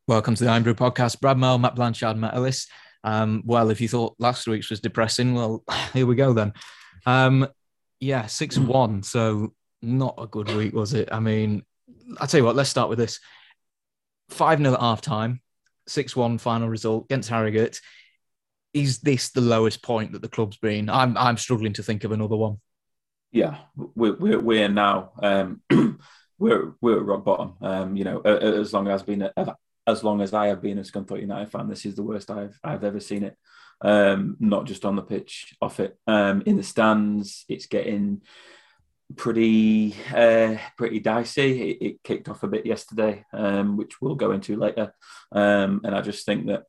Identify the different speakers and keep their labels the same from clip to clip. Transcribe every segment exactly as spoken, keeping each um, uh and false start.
Speaker 1: Welcome to the Iron Brew Podcast. Brad Mel, Matt Blanchard, Matt Ellis. Um, well, if you thought last week's was depressing, well, here we go then. Um, yeah, six one. So not a good week, was it? I mean, I'll tell you what, let's start with this. five nil at half time, six one final result against Harrogate. Is this the lowest point that the club's been? I'm I'm struggling to think of another one.
Speaker 2: Yeah, we're we're, we're now um, we're we're at rock bottom. Um, you know, as long as I've been a, as long as I have been a Scunthorpe United fan, this is the worst I've I've ever seen it. Um, not just on the pitch, off it. Um, in the stands, it's getting pretty uh, pretty dicey. It, it kicked off a bit yesterday, um, which we'll go into later. Um, and I just think that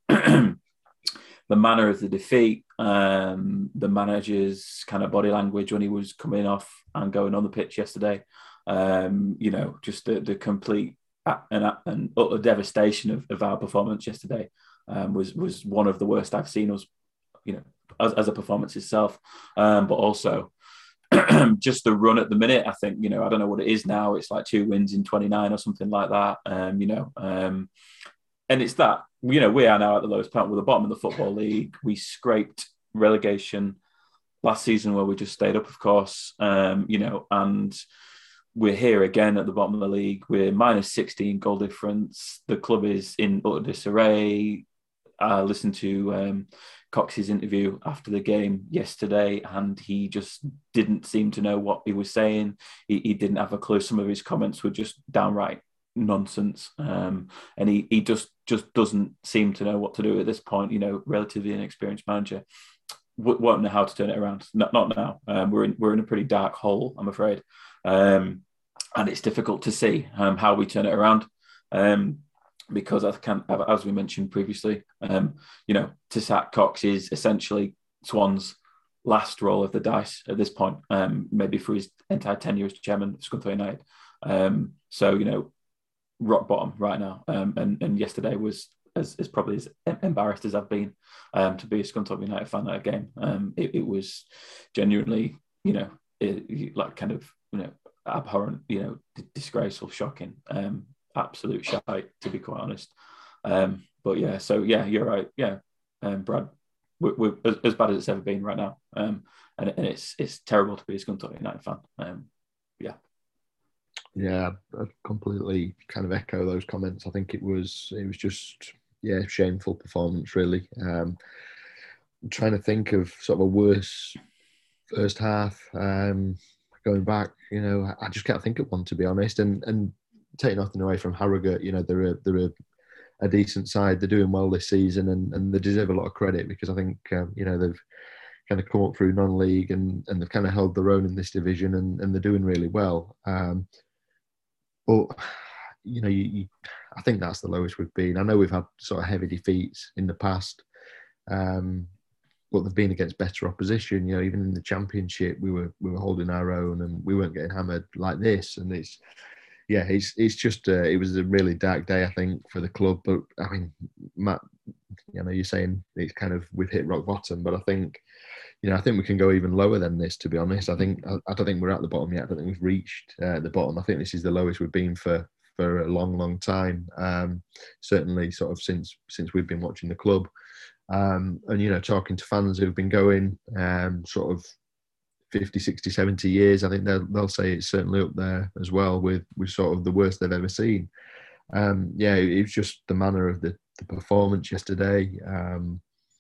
Speaker 2: the manner of the defeat, um, the manager's kind of body language when he was coming off and going on the pitch yesterday, um, you know, just the, the complete and, and utter devastation of, of our performance yesterday um, was was one of the worst I've seen us, you know, as, as a performance itself, um, but also just the run at the minute. I think, you know, I don't know what it is now. It's like two wins in twenty-nine or something like that. Um, you know, um, and it's that, you know, we are now at the lowest point. We're the bottom of the Football League. We scraped relegation last season where we just stayed up, of course, um, you know, and we're here again at the bottom of the league. We're minus sixteen goal difference. The club is in utter disarray. I listened to um, Cox's interview after the game yesterday, and he just didn't seem to know what he was saying. He, he didn't have a clue. Some of his comments were just downright nonsense, um, and he he just just doesn't seem to know what to do at this point. You know, relatively inexperienced manager w- won't know how to turn it around. Not not now. Um, we're in we're in a pretty dark hole, I'm afraid, um, and it's difficult to see um, how we turn it around. Um, because I can, as we mentioned previously, um, you know, to sack Cox is essentially Swan's last roll of the dice at this point, um, maybe for his entire tenure as chairman of Scunthorpe United. Um, so, you know, rock bottom right now. Um, and, and yesterday was as, as probably as embarrassed as I've been um, to be a Scunthorpe United fan at a game. Um, it, it was genuinely, you know, it, like kind of, you know, abhorrent, you know, disgraceful, shocking. Um, absolute shite, to be quite honest. Um, but yeah, so yeah, you're right. Yeah, um, Brad, we're, we're as, as bad as it's ever been right now, um, and, and it's it's terrible to be a Scunthorpe United fan. Um, yeah,
Speaker 3: yeah, I completely kind of echo those comments. I think it was it was just yeah, shameful performance really. Um, I'm trying to think of sort of a worse first half. Um, going back, you know, I just can't think of one to be honest. And and taking nothing away from Harrogate, you know, they're a, they're a, a decent side. They're doing well this season, and, and they deserve a lot of credit because I think um, you know they've kind of come up through non-league and, and they've kind of held their own in this division, and, and they're doing really well. Um, but you know, you, you, I think that's the lowest we've been. I know we've had sort of heavy defeats in the past, um, but they've been against better opposition. You know, even in the Championship, we were we were holding our own, and we weren't getting hammered like this. And it's yeah, it's it's just uh, it was a really dark day, I think, for the club. But I mean, Matt, you know, you're saying it's kind of we've hit rock bottom, but I think, you know, I think we can go even lower than this. To be honest, I think I, I don't think we're at the bottom yet. I don't think we've reached uh, the bottom. I think this is the lowest we've been for for a long, long time. Um, certainly, sort of since since we've been watching the club, um, and you know, talking to fans who've been going, um, sort of fifty, sixty, seventy years, I think they'll, they'll say it's certainly up there as well with, with sort of the worst they've ever seen. Um, yeah, it, it was just the manner of the, the performance yesterday. Um,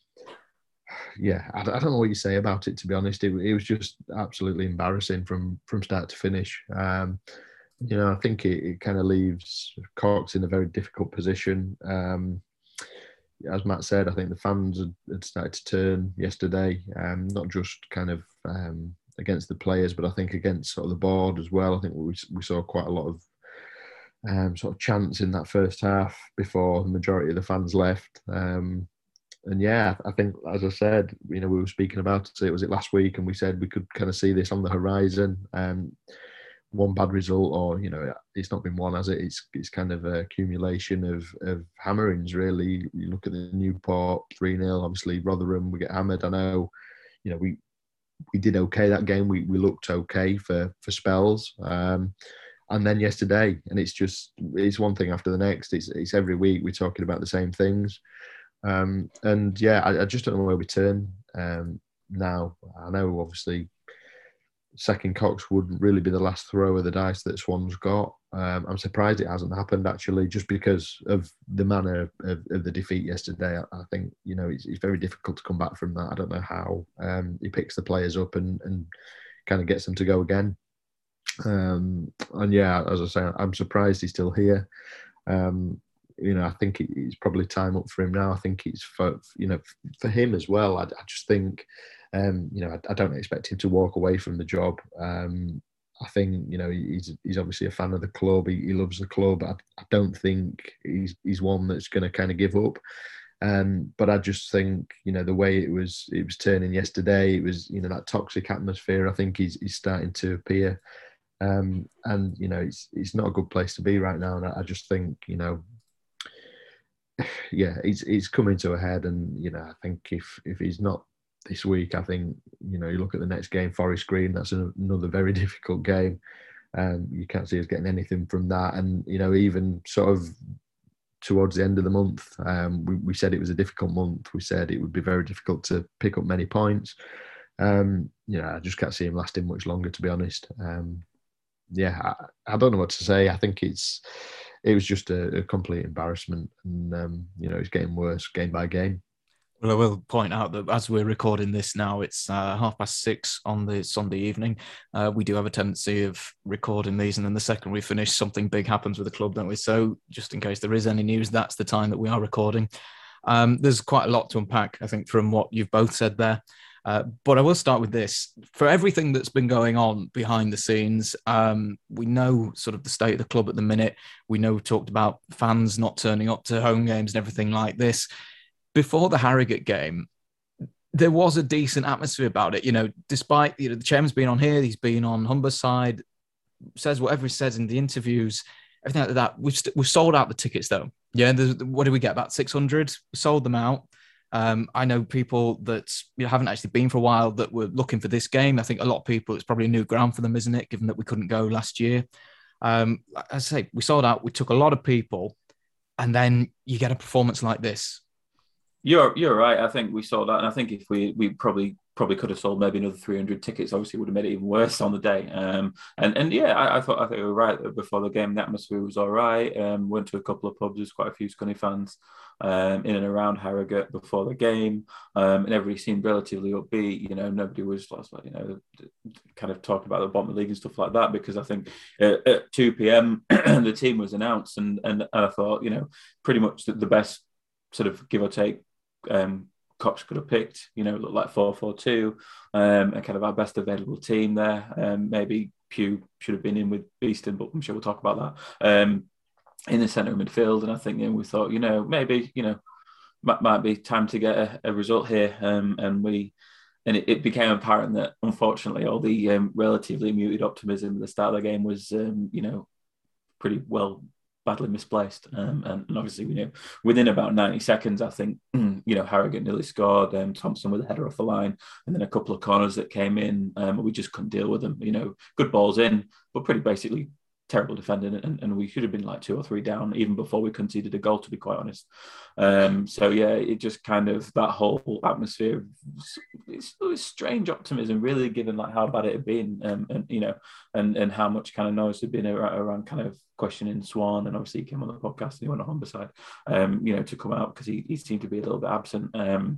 Speaker 3: yeah, I, I don't know what you say about it, to be honest. It, it was just absolutely embarrassing from, from start to finish. Um, you know, I think it, it kind of leaves Cox in a very difficult position. Um, as Matt said, I think the fans had, had started to turn yesterday, um, not just kind of um, against the players, but I think against sort of the board as well. I think we we saw quite a lot of um, sort of chants in that first half before the majority of the fans left. Um, and yeah, I think, as I said, you know, we were speaking about it, was it last week, and we said we could kind of see this on the horizon. Um, one bad result, or you know, it's not been one, has it? It's it's kind of a accumulation of of hammerings, really. You look at the Newport three nil, obviously Rotherham, we get hammered. I know, you know, we we did okay that game. We we looked okay for for spells, um, and then yesterday, and it's just it's one thing after the next. It's it's every week we're talking about the same things, um, and yeah, I, I just don't know where we turn um, now. I know obviously second Cox would really be the last throw of the dice that Swan's got. Um, I'm surprised it hasn't happened actually, just because of the manner of, of the defeat yesterday. I, I think you know it's, it's very difficult to come back from that. I don't know how um, he picks the players up and, and kind of gets them to go again. Um, and yeah, as I say, I'm surprised he's still here. Um, you know, I think it, it's probably time up for him now. I think it's for you know for him as well. I, I just think. Um, you know, I, I don't expect him to walk away from the job. Um, I think, you know, he's he's obviously a fan of the club. He, he loves the club. I, I don't think he's he's one that's going to kind of give up. Um, but I just think, you know, the way it was it was turning yesterday, it was, you know, that toxic atmosphere. I think he's he's starting to appear, um, and you know, it's it's not a good place to be right now. And I, I just think, you know. Yeah, he's he's coming to a head, and you know, I think if if he's not this week, I think, you know, you look at the next game, Forest Green, that's another very difficult game. Um, you can't see us getting anything from that. And, you know, even sort of towards the end of the month, um, we, we said it was a difficult month. We said it would be very difficult to pick up many points. Um, you know, I just can't see him lasting much longer, to be honest. Um, yeah, I, I don't know what to say. I think it's it was just a, a complete embarrassment. And, um, you know, it's getting worse game by game.
Speaker 1: Well, I will point out that as we're recording this now, it's uh, half past six on the Sunday evening. Uh, we do have a tendency of recording these, and then the second we finish, something big happens with the club, don't we? So just in case there is any news, that's the time that we are recording. Um, there's quite a lot to unpack, I think, from what you've both said there. Uh, but I will start with this. For everything that's been going on behind the scenes, um, we know sort of the state of the club at the minute. We know we've talked about fans not turning up to home games and everything like this. Before the Harrogate game, there was a decent atmosphere about it. You know, despite, you know, the chairman's been on here, he's been on Humber's side, says whatever he says in the interviews, everything like that. We've, st- we've sold out the tickets though. Yeah, what did we get? About six hundred? We sold them out. Um, I know people that you know, haven't actually been for a while that were looking for this game. I think a lot of people, it's probably a new ground for them, isn't it? Given that we couldn't go last year. Um, as I say, we sold out. We took a lot of people, and then you get a performance like this.
Speaker 2: You're you're right. I think we sold out, and I think if we we probably probably could have sold maybe another three hundred tickets. Obviously, it would have made it even worse on the day. Um, and and yeah, I, I thought I think we were right that before the game. The atmosphere was all right. Um, went to a couple of pubs. There's quite a few Scunny fans um, in and around Harrogate before the game, um, and everybody seemed relatively upbeat. You know, nobody was you know kind of talking about the bottom league and stuff like that, because I think at, at two p.m. the team was announced, and and I thought you know pretty much the, the best sort of give or take. Um, Cox could have picked, you know, looked like four four two, um, and kind of our best available team there. Um, maybe Pugh should have been in with Beeston, but I'm sure we'll talk about that. Um, in the centre of midfield, and I think you know, we thought, you know, maybe you know, might, might be time to get a, a result here, um, and we. And it, it became apparent that, unfortunately, all the um, relatively muted optimism at the start of the game was, um, you know, pretty well. Badly misplaced, um, and, and obviously we knew within about ninety seconds, I think you know Harrogate nearly scored. Um, Thompson with a header off the line, and then a couple of corners that came in. Um, we just couldn't deal with them. You know, good balls in, but pretty basically terrible defending, and, and we should have been like two or three down even before we conceded a goal, to be quite honest. Um, so yeah, it just kind of that whole atmosphere. It's, it's strange optimism, really, given like how bad it had been, um, and you know, and and how much kind of noise had been around, around kind of questioning Swan, and obviously he came on the podcast and he went on Humber side, um, you know, to come out because he, he seemed to be a little bit absent. Um,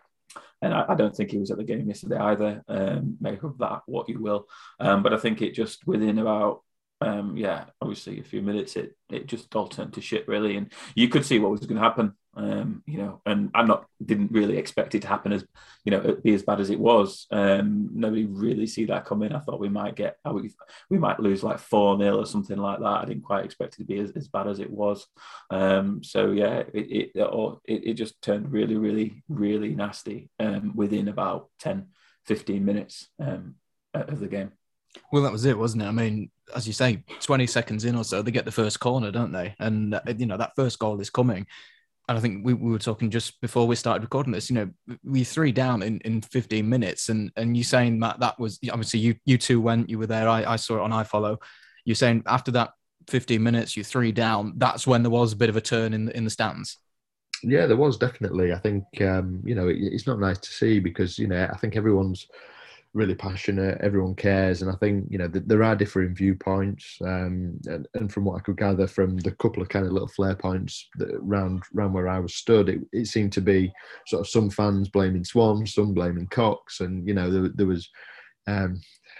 Speaker 2: and I, I don't think he was at the game yesterday either. Um, make of that what you will, um, but I think it just within about. Um, yeah, obviously a few minutes, it it just all turned to shit really, and you could see what was going to happen. Um, you know, and I'm not didn't really expect it to happen as you know it'd be as bad as it was. Um, nobody really see that coming. I thought we might get we we might lose like four nil or something like that. I didn't quite expect it to be as, as bad as it was. Um, so yeah, it it, it it just turned really really really nasty um, within about ten, fifteen minutes um, of the game.
Speaker 1: Well, that was it, wasn't it? I mean, as you say, twenty seconds in or so, they get the first corner, don't they? And, uh, you know, that first goal is coming. And I think we, we were talking just before we started recording this, you know, we three down in, in fifteen minutes. And and you saying, Matt, that was, obviously you you two went, you were there, I, I saw it on iFollow. you're saying after that fifteen minutes, you're three down. That's when there was a bit of a turn in the, in the stands.
Speaker 3: Yeah, there was definitely. I think, um, you know, it, it's not nice to see because, you know, I think everyone's really passionate, everyone cares. And I think, you know, th- there are differing viewpoints. Um, and, and from what I could gather from the couple of kind of little flare points that round, round where I was stood, it, it seemed to be sort of some fans blaming Swan, some blaming Cox. And, you know, there, there was... Um,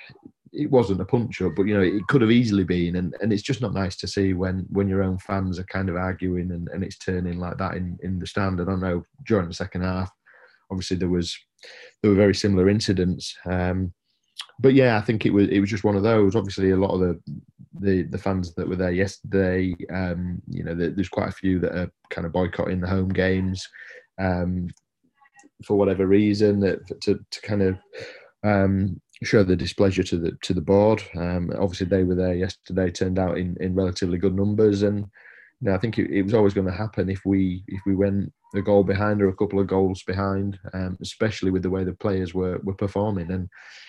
Speaker 3: it wasn't a punch up, but you know it could have easily been, and, and it's just not nice to see when when your own fans are kind of arguing and, and it's turning like that in, in the stand. I don't know, during the second half, obviously there was there were very similar incidents, um, but yeah, I think it was it was just one of those. Obviously, a lot of the the, the fans that were there yesterday, um, you know, there's quite a few that are kind of boycotting the home games um, for whatever reason, that to to kind of. Um, show the displeasure to the to the board. Um, obviously, they were there yesterday. Turned out in, in relatively good numbers, and you know, I think it, it was always going to happen if we if we went a goal behind or a couple of goals behind, um, especially with the way the players were were performing. And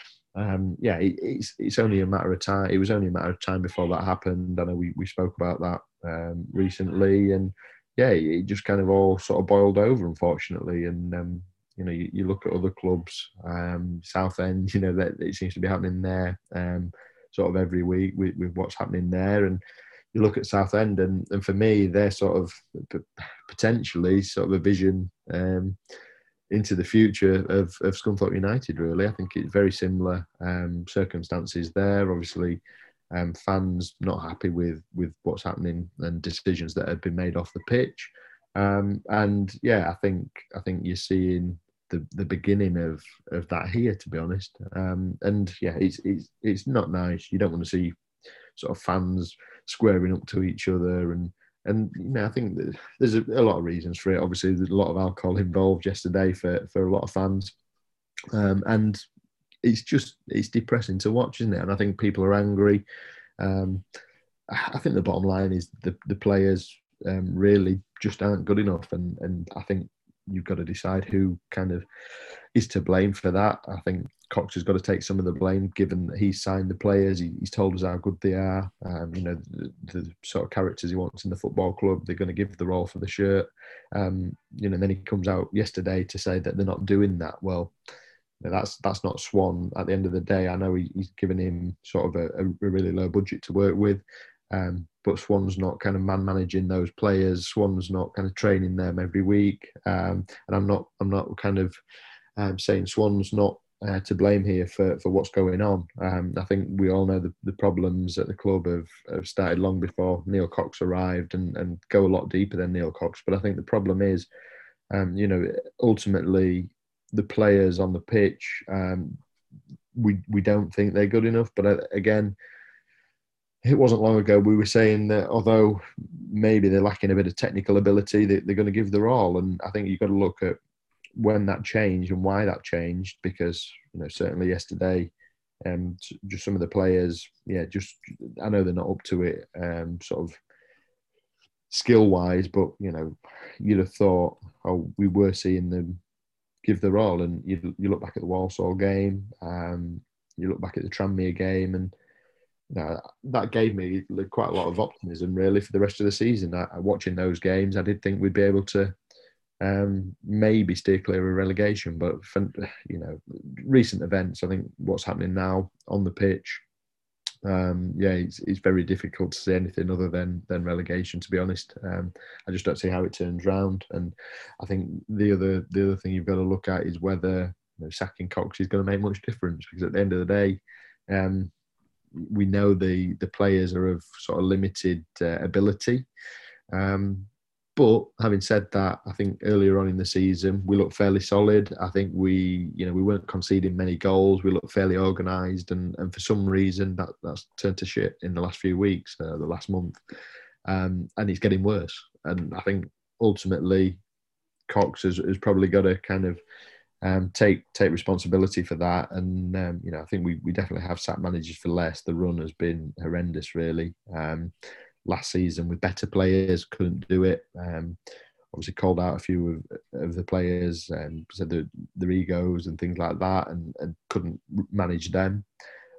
Speaker 3: um, yeah, it, it's it's only a matter of time. It was only a matter of time before that happened. I know we we spoke about that um, recently, and yeah, it just kind of all sort of boiled over, unfortunately, and. Um, You know, you, you look at other clubs, um, Southend, you know, that it seems to be happening there um, sort of every week with, with what's happening there. And you look at Southend, and, and for me, they're sort of potentially sort of a vision um, into the future of, of Scunthorpe United, really. I think it's very similar um, circumstances there. Obviously, um, fans not happy with, with what's happening and decisions that have been made off the pitch. Um, and yeah, I think I think you're seeing the, the beginning of, of that here, to be honest. Um, and yeah, it's, it's it's not nice. You don't want to see sort of fans squaring up to each other, and and you know, I think that there's a, a lot of reasons for it. Obviously, there's a lot of alcohol involved yesterday for for a lot of fans, um, and it's just it's depressing to watch, isn't it? And I think people are angry. Um, I think the bottom line is the the players um, really just aren't good enough, and and I think you've got to decide who kind of is to blame for that. I think Cox has got to take some of the blame, given that he's signed the players. He, he's told us how good they are. Um, you know, the, the sort of characters he wants in the football club. They're going to give the role for the shirt. Um, you know, and then he comes out yesterday to say that they're not doing that. Well, you know, that's that's not Swan. At the end of the day, I know he, he's given him sort of a, a really low budget to work with. Um, but Swan's not kind of man managing those players. Swan's not kind of training them every week. Um, and I'm not I'm not kind of um, saying Swan's not uh, to blame here for, for what's going on. Um, I think we all know the, the problems at the club have, have started long before Neil Cox arrived, and, and go a lot deeper than Neil Cox. But I think the problem is, um, you know, ultimately the players on the pitch, um, we we don't think they're good enough. But uh, again, it wasn't long ago we were saying that although maybe they're lacking a bit of technical ability, they, they're going to give their all. And I think you've got to look at when that changed and why that changed, because, you know, certainly yesterday, um, just some of the players, yeah, just, I know they're not up to it, um, sort of skill-wise, but, you know, you'd have thought, oh, we were seeing them give their all. And you you look back at the Walsall game, um, you look back at the Tranmere game, and no, that gave me quite a lot of optimism, really, for the rest of the season. I, watching those games, I did think we'd be able to um, maybe steer clear of relegation. But, for, you know, recent events, I think what's happening now on the pitch, um, yeah, it's, it's very difficult to say anything other than than relegation, to be honest. Um, I just don't see how it turns round. And I think the other the other thing you've got to look at is whether, you know, sacking Cox is going to make much difference, because at the end of the day, um, we know the the players are of sort of limited uh, ability. Um, but having said that, I think earlier on in the season we looked fairly solid. I think we, you know, we weren't conceding many goals. We looked fairly organised, and and for some reason that that's turned to shit in the last few weeks, uh, the last month, um, and it's getting worse. And I think ultimately Cox has, has probably got to kind of Um, take take responsibility for that. And um, you know, I think we, we definitely have sat managers for less. The run has been horrendous, really. Um, last season with better players couldn't do it. Um, obviously called out a few of, of the players and said their, their egos and things like that, and, and couldn't manage them.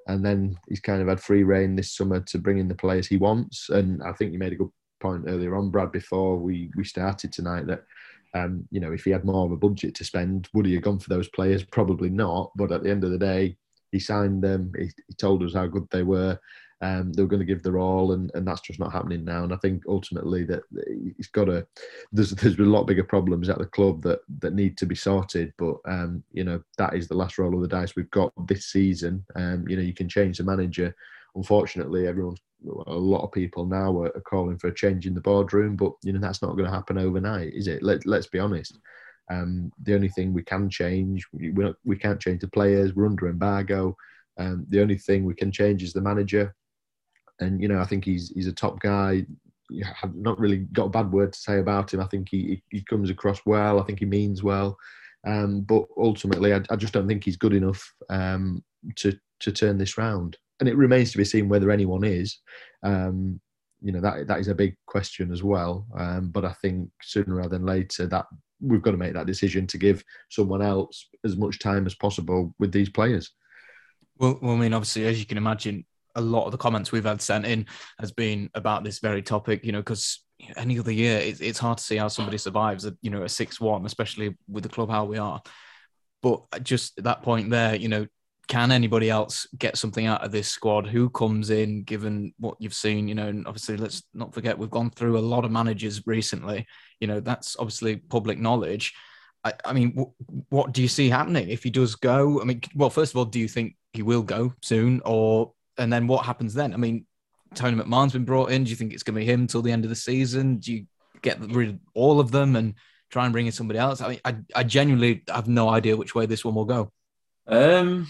Speaker 3: and then he's kind of had free reign this summer to bring in the players he wants. And I think you made a good point earlier on, Brad, before we we started tonight, that um, you know, if he had more of a budget to spend, would he have gone for those players? Probably not. But at the end of the day, he signed them. He, he told us how good they were. Um, they were going to give their all, and, and that's just not happening now. And I think ultimately that he's got to. There's there's a lot bigger problems at the club that that need to be sorted. But um, you know, that is the last roll of the dice we've got this season. Um, you know, you can change the manager. Unfortunately, everyone's a lot of people now are, are calling for a change in the boardroom, but you know that's not going to happen overnight, is it? Let Let's be honest. Um, the only thing we can change, we we, we can't change the players. We're under embargo. Um, the only thing we can change is the manager. And, you know, I think he's he's a top guy. I've not really got a bad word to say about him. I think he he comes across well. I think he means well. Um, but ultimately, I, I just don't think he's good enough um, to to turn this round. And it remains to be seen whether anyone is. Um, you know, that that is a big question as well. Um, but I think sooner rather than later, that we've got to make that decision to give someone else as much time as possible with these players.
Speaker 1: Well, well I mean, obviously, as you can imagine, a lot of the comments we've had sent in has been about this very topic, you know, because any other year, it, it's hard to see how somebody survives, a, you know, a six one, especially with the club how we are. But just at that point there, you know, can anybody else get something out of this squad? Who comes in, given what you've seen, you know, and obviously let's not forget, we've gone through a lot of managers recently. You know, that's obviously public knowledge. I, I mean, w- what do you see happening if he does go? I mean, well, first of all, do you think he will go soon, or and then what happens then? I mean, Tony McMahon's been brought in. Do you think it's going to be him till the end of the season? Do you get rid of all of them and try and bring in somebody else? I mean, I, I genuinely have no idea which way this one will go.
Speaker 2: Um,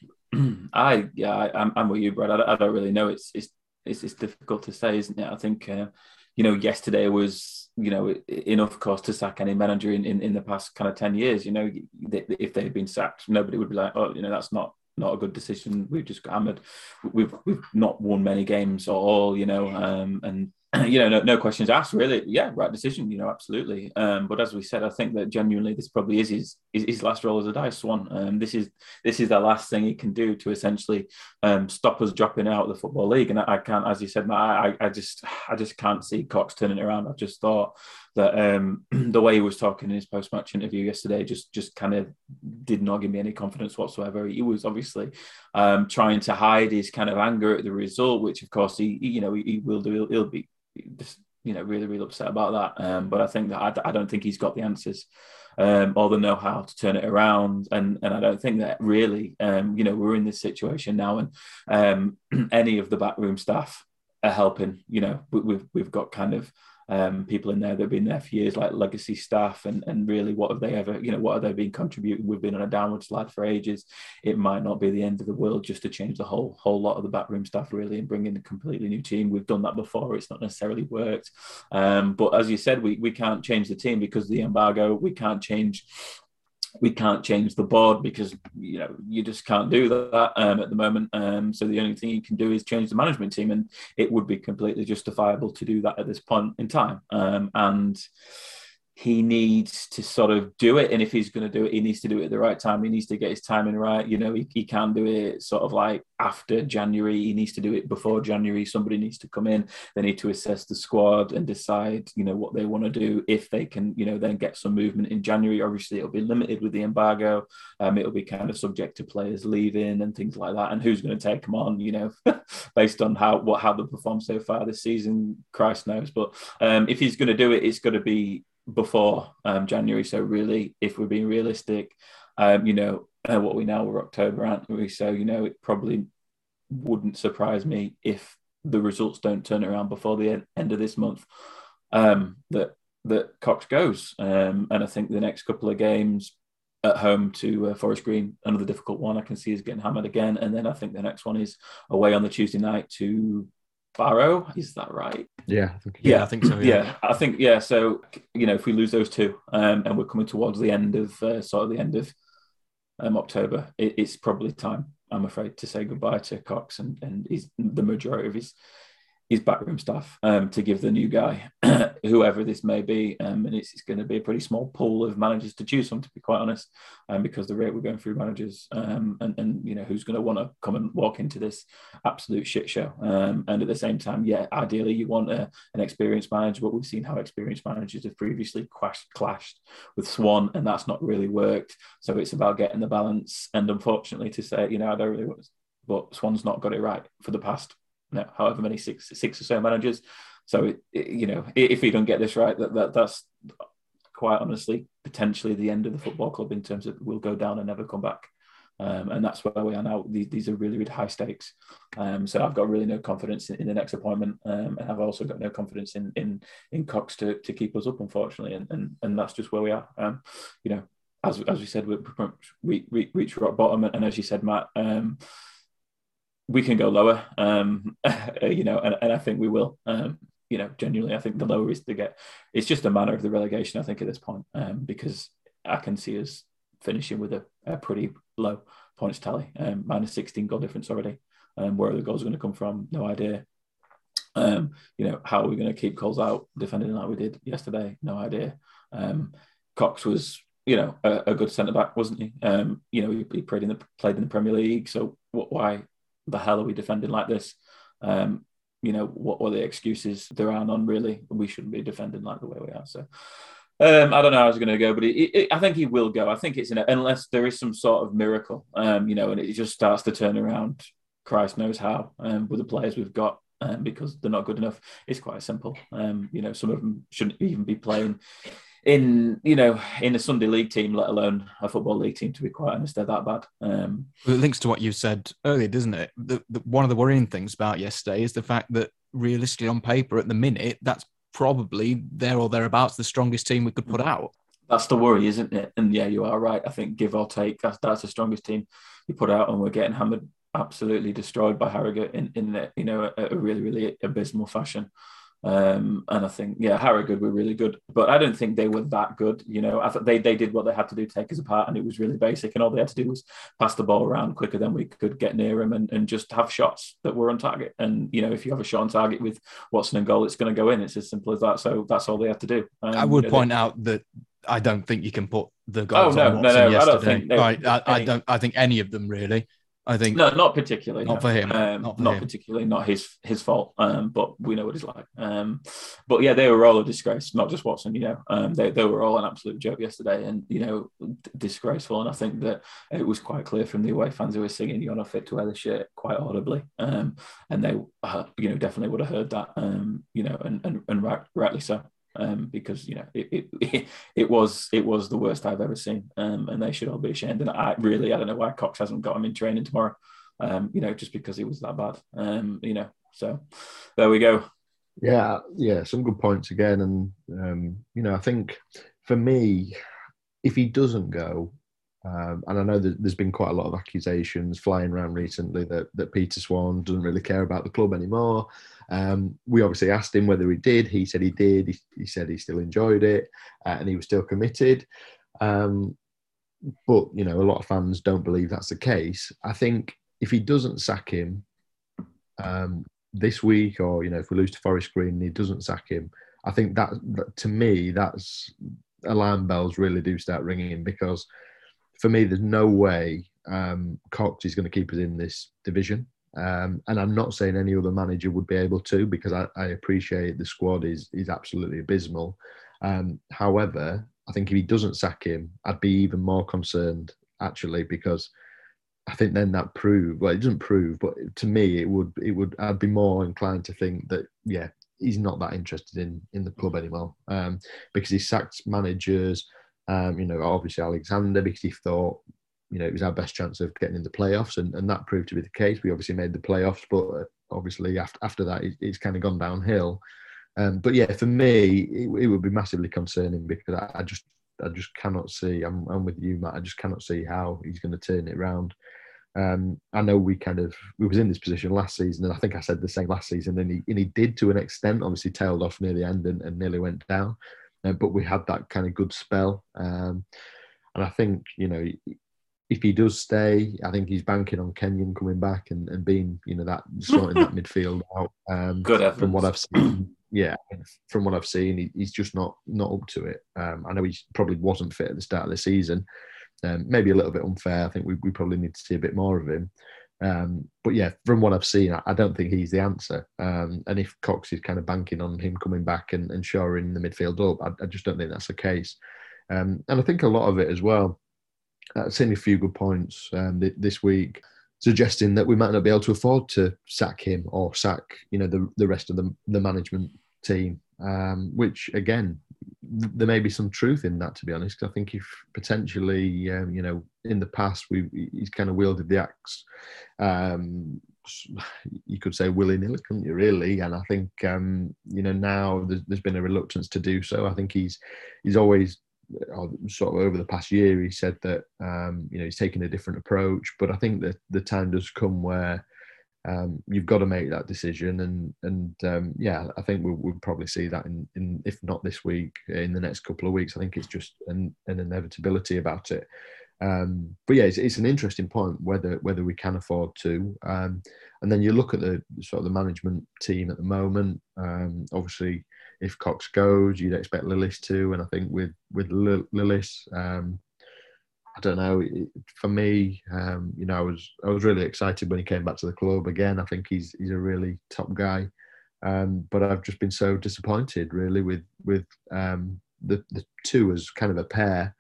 Speaker 2: I yeah, I, I'm I'm with you, Brad. I, I don't really know. It's it's it's, it's difficult to say, isn't it? I think uh, you know, yesterday was you know enough, of course, to sack any manager in, in in the past kind of ten years. You know, if they had been sacked, nobody would be like, oh, you know, that's not. Not a good decision. We've just got hammered. We've we've not won many games at all, you know, um, and you know, no, no questions asked, really. Yeah, right decision, you know, absolutely. Um, but as we said, I think that genuinely this probably is his his, his last roll as a dice one. Um, this is this is the last thing he can do to essentially um, stop us dropping out of the Football League. And I, I can't, as you said, Matt, I, I just I just can't see Cox turning it around. I just thought that um, the way he was talking in his post-match interview yesterday just just kind of did not give me any confidence whatsoever. He was obviously um, trying to hide his kind of anger at the result, which of course he, he you know he, he will do. He'll, he'll be just you know really really upset about that. Um, but I think that I, I don't think he's got the answers um, or the know-how to turn it around, and and I don't think that really um, you know we're in this situation now, and um, any of the backroom staff are helping. You know we, we've we've got kind of. Um, people in there that have been there for years, like legacy staff, and and really, what have they ever, you know, what have they been contributing? We've been on a downward slide for ages. It might not be the end of the world just to change the whole whole lot of the backroom staff, really, and bring in a completely new team. We've done that before. It's not necessarily worked, um, but as you said, we we can't change the team because of the embargo. We can't change. We can't change the board because you know you just can't do that um, at the moment. Um, so the only thing you can do is change the management team, and it would be completely justifiable to do that at this point in time. Um, and he needs to sort of do it, and if he's going to do it, he needs to do it at the right time. He needs to get his timing right. You know, he, he can't do it sort of like after January. He needs to do it before January. Somebody needs to come in. They need to assess the squad and decide, you know, what they want to do. If they can, you know, then get some movement in January. Obviously, it'll be limited with the embargo. Um, it'll be kind of subject to players leaving and things like that. And who's going to take them on? You know, based on how what how they performed so far this season, Christ knows. But um, if he's going to do it, it's going to be before um, January. So really, if we're being realistic, um, you know, uh, what we now we're October, aren't we? So, you know, it probably wouldn't surprise me if the results don't turn around before the end of this month, um, that that Cox goes. Um, and I think the next couple of games at home to uh, Forest Green, another difficult one, I can see is getting hammered again. And then I think the next one is away on the Tuesday night to Barrow, is that right?
Speaker 3: Yeah,
Speaker 1: I think, yeah, yeah, I think so. Yeah.
Speaker 2: yeah, I think yeah. So you know, if we lose those two, um, and we're coming towards the end of uh, sort of the end of um, October, it, it's probably time, I'm afraid, to say goodbye to Cox and and he's the majority of his his backroom staff um, to give the new guy, whoever this may be, um, and it's, it's going to be a pretty small pool of managers to choose from, to be quite honest, um, because the rate we're going through managers, um, and, and you know who's going to want to come and walk into this absolute shit show. Um, and at the same time, yeah, ideally you want a, an experienced manager, but we've seen how experienced managers have previously clashed, clashed with Swan, and that's not really worked. So it's about getting the balance. And unfortunately, to say, you know, I don't really want to, but Swan's not got it right for the past, no, however many six six or so managers. So it, it, you know, if he don't get this right, that, that that's quite honestly potentially the end of the football club in terms of we'll go down and never come back. Um, and that's where we are now. These, these are really, really high stakes. Um, so I've got really no confidence in, in the next appointment, um, and I've also got no confidence in in in Cox to to keep us up, unfortunately. And and, and that's just where we are. Um, you know, as as we said, we we, we reach rock bottom, and as you said, Matt. Um, we can go lower, um, you know, and, and I think we will. Um, you know, genuinely, I think the lower is to get. It's just a matter of the relegation, I think, at this point, um, because I can see us finishing with a, a pretty low points tally, um, minus sixteen goal difference already. Um, where are the goals going to come from? No idea. Um, you know, how are we going to keep goals out defending like we did yesterday? No idea. Um, Cox was, you know, a, a good centre back, wasn't he? Um, you know, he, he played in the played in the Premier League, so what, why? The hell are we defending like this? Um, you know, what were the excuses there are none really? We shouldn't be defending like the way we are. So um, I don't know how it's going to go, but it, it, I think he will go. I think it's in a, unless there is some sort of miracle, um, you know, and it just starts to turn around. Christ knows how, um, with the players we've got, um, because they're not good enough. It's quite simple. Um, you know, some of them shouldn't even be playing in, you know, in a Sunday league team, let alone a football league team, to be quite honest. They're that bad. Um,
Speaker 1: well, it links to what you said earlier, doesn't it? The, the, one of the worrying things about yesterday is the fact that realistically on paper at the minute, that's probably there or thereabouts the strongest team we could put out.
Speaker 2: That's the worry, isn't it? And yeah, you are right. I think give or take, that's, that's the strongest team you put out, and we're getting hammered, absolutely destroyed by Harrogate in, in the, you know, a, a really, really abysmal fashion. Um, and I think, yeah, Harrogate were really good, but I don't think they were that good. You know, I thought they they did what they had to do, take us apart, and it was really basic. And all they had to do was pass the ball around quicker than we could get near them, and, and just have shots that were on target. And you know, if you have a shot on target with Watson and goal, it's going to go in. It's as simple as that. So that's all they had to do. Um,
Speaker 1: I would
Speaker 2: you know,
Speaker 1: point
Speaker 2: they,
Speaker 1: out that I don't think you can put the goals
Speaker 2: oh, no,
Speaker 1: on
Speaker 2: no,
Speaker 1: Watson
Speaker 2: no,
Speaker 1: yesterday.
Speaker 2: I don't think they,
Speaker 1: right, I, I
Speaker 2: any,
Speaker 1: don't. I think any of them really. I think
Speaker 2: no, not particularly.
Speaker 1: Not
Speaker 2: no.
Speaker 1: for him.
Speaker 2: Um,
Speaker 1: not for
Speaker 2: not
Speaker 1: him.
Speaker 2: particularly. Not his his fault. Um, but we know what he's like. Um, but yeah, they were all a disgrace. Not just Watson. You know, um, they they were all an absolute joke yesterday, and you know, d- disgraceful. And I think that it was quite clear from the away fans who were singing "You're not fit to wear the shirt" quite audibly. Um, and they, uh, you know, definitely would have heard that. Um, you know, and and and right, rightly so. Um, because you know it, it it was it was the worst I've ever seen, um, and they should all be ashamed. And I really I don't know why Cox hasn't got him in training tomorrow, um, you know, just because he was that bad, um, you know. So there we go.
Speaker 3: Yeah, yeah, some good points again, and um, you know, I think for me, if he doesn't go, um, and I know that there's been quite a lot of accusations flying around recently that that Peter Swan doesn't really care about the club anymore. Um, we obviously asked him whether he did. He said he did. He, he said he still enjoyed it, uh, and he was still committed. Um, but you know, a lot of fans don't believe that's the case. I think if he doesn't sack him um, this week, or you know, if we lose to Forest Green and he doesn't sack him, I think that, that to me, that's alarm bells really do start ringing, because for me, there's no way um, Cox is going to keep us in this division. Um, and I'm not saying any other manager would be able to, because I, I appreciate the squad is is absolutely abysmal. Um, however, I think if he doesn't sack him, I'd be even more concerned, actually, because I think then that proves, well, it doesn't prove, but to me, it would, it would, I'd be more inclined to think that, yeah, he's not that interested in in the club anymore, um, because he sacked managers. Um, you know, obviously Alexander, because he thought, you know, it was our best chance of getting in the playoffs, and, and that proved to be the case. We obviously made the playoffs, but obviously after after that, it, it's kind of gone downhill. Um, but yeah, for me, it, it would be massively concerning, because I, I just I just cannot see. I'm, I'm with you, Matt. I just cannot see how he's going to turn it around. Um, I know we kind of we was in this position last season, and I think I said the same last season, and he and he did to an extent. Obviously, tailed off near the end and, and nearly went down, uh, but we had that kind of good spell. Um, and I think, you know, if he does stay, I think he's banking on Kenyon coming back and, and being, you know, that sorting that midfield out. Um,
Speaker 2: Good evidence.
Speaker 3: From what I've seen, yeah, from what I've seen, he, he's just not not up to it. Um, I know he probably wasn't fit at the start of the season. Um, maybe a little bit unfair. I think we, we probably need to see a bit more of him. Um, but yeah, from what I've seen, I, I don't think he's the answer. Um, and if Cox is kind of banking on him coming back and, and shoring the midfield up, I, I just don't think that's the case. Um, and I think a lot of it as well, I've seen a few good points um, th- this week suggesting that we might not be able to afford to sack him or sack, you know, the, the rest of the, the management team, um, which again, th- there may be some truth in that, to be honest. 'Cause I think if potentially, um, you know, in the past, we he's kind of wielded the axe, um, you could say willy-nilly, couldn't you, really? And I think, um, you know, now there's, there's been a reluctance to do so. I think he's he's always, sort of over the past year, he said that um, you know, he's taking a different approach. But I think that the time does come where um, you've got to make that decision, and and um, yeah, I think we'll, we'll probably see that in, in if not this week, in the next couple of weeks. I think it's just an, an inevitability about it. Um, but yeah, it's, it's an interesting point whether whether we can afford to. Um, and then you look at the sort of the management team at the moment. Um, obviously, if Cox goes, you'd expect Lillis to, and I think with with Lillis, um, I don't know. For me, um, you know, I was I was really excited when he came back to the club again. I think he's he's a really top guy, um, but I've just been so disappointed really with with um, the the two as kind of a pair.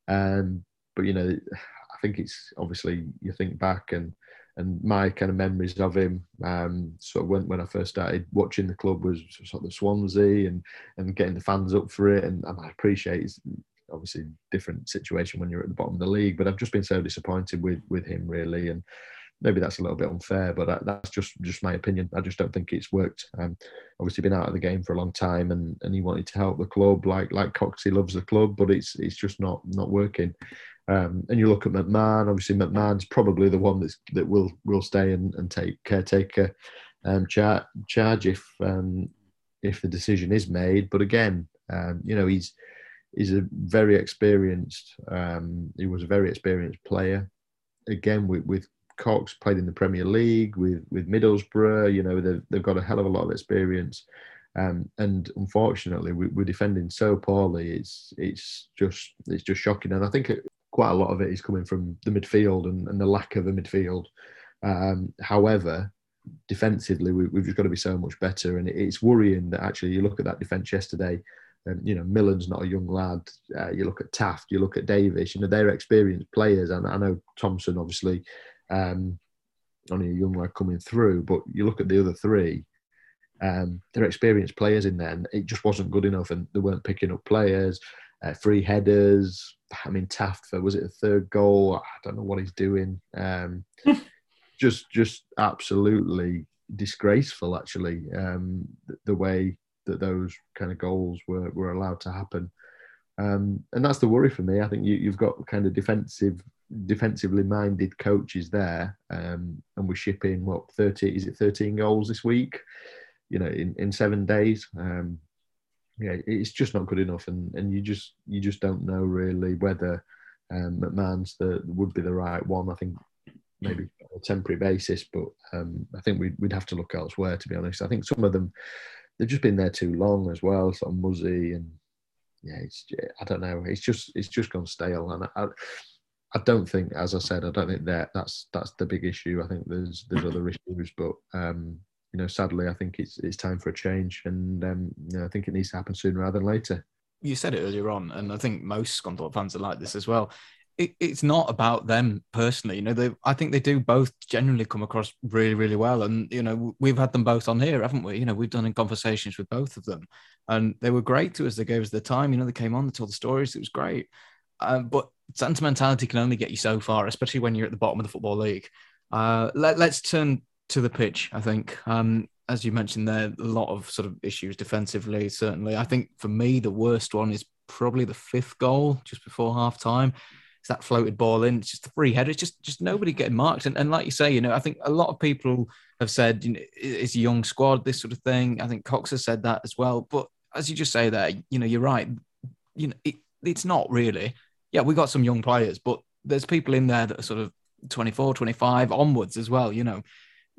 Speaker 3: Um, but you know, I think it's obviously you think back and. And my kind of memories of him, um, sort of when, when I first started watching the club, was sort of the Swansea and and getting the fans up for it. And, and I appreciate it's obviously a different situation when you're at the bottom of the league. But I've just been so disappointed with with him, really. And maybe that's a little bit unfair, but that, that's just just my opinion. I just don't think it's worked. Um, obviously, been out of the game for a long time, and, and he wanted to help the club, like like Cox, he loves the club, but it's it's just not not working. Um, and you look at McMahon. Obviously, McMahon's probably the one that's that will will stay and, and take caretaker um, char- charge if um, if the decision is made. But again, um, you know, he's he's a very experienced. Um, he was a very experienced player. Again, with, with Cox, played in the Premier League with with Middlesbrough. You know, they've they've got a hell of a lot of experience. Um, and unfortunately, we, we're defending so poorly. It's it's just it's just shocking. And I think it, quite a lot of it is coming from the midfield and, and the lack of a midfield. Um, however, defensively, we, we've just got to be so much better. And it, it's worrying that actually you look at that defence yesterday, and you know, Millen's not a young lad. Uh, you look at Taft, you look at Davis, you know, they're experienced players. And I know Thompson, obviously, um, only a young lad coming through, but you look at the other three, um, they're experienced players in there, and it just wasn't good enough, and they weren't picking up players, uh, free headers. I mean, Taft, for, was it a third goal? I don't know what he's doing. Um, just, just absolutely disgraceful, actually, um, the, the way that those kind of goals were, were allowed to happen. Um, and that's the worry for me. I think you, you've got kind of defensive, defensively minded coaches there, um, and we're shipping what thirty? Is it thirteen goals this week? You know, in, in seven days. Um, yeah, it's just not good enough, and, and you just you just don't know really whether um, McMahon's the would be the right one. I think maybe on a temporary basis, but um, I think we'd we'd have to look elsewhere. To be honest, I think some of them they've just been there too long as well. Sort of Muzzy and yeah, it's I don't know. It's just it's just gone stale, and I, I don't think, as I said, I don't think that that's that's the big issue. I think there's there's other issues, but um, you know, sadly, I think it's it's time for a change, and um, you know, I think it needs to happen sooner rather than later.
Speaker 1: You said it earlier on, and I think most Scunthorpe fans are like this as well. It, it's not about them personally. You know, they I think they do both genuinely come across really, really well, and you know, we've had them both on here, haven't we? You know, we've done in conversations with both of them, and they were great to us. They gave us the time. You know, they came on, they told the stories. It was great, um, but sentimentality can only get you so far, especially when you're at the bottom of the Football League. Uh, let, let's turn to the pitch, I think. Um, as you mentioned there, a lot of sort of issues defensively, certainly. I think for me, the worst one is probably the fifth goal just before half time. It's that floated ball in. It's just the free header. It's just, just nobody getting marked. And, and like you say, you know, I think a lot of people have said, you know, it's a young squad, this sort of thing. I think Cox has said that as well. But as you just say there, you know, you're right. You know, it, it's not really. Yeah, we got some young players, but there's people in there that are sort of twenty-four, twenty-five onwards as well, you know.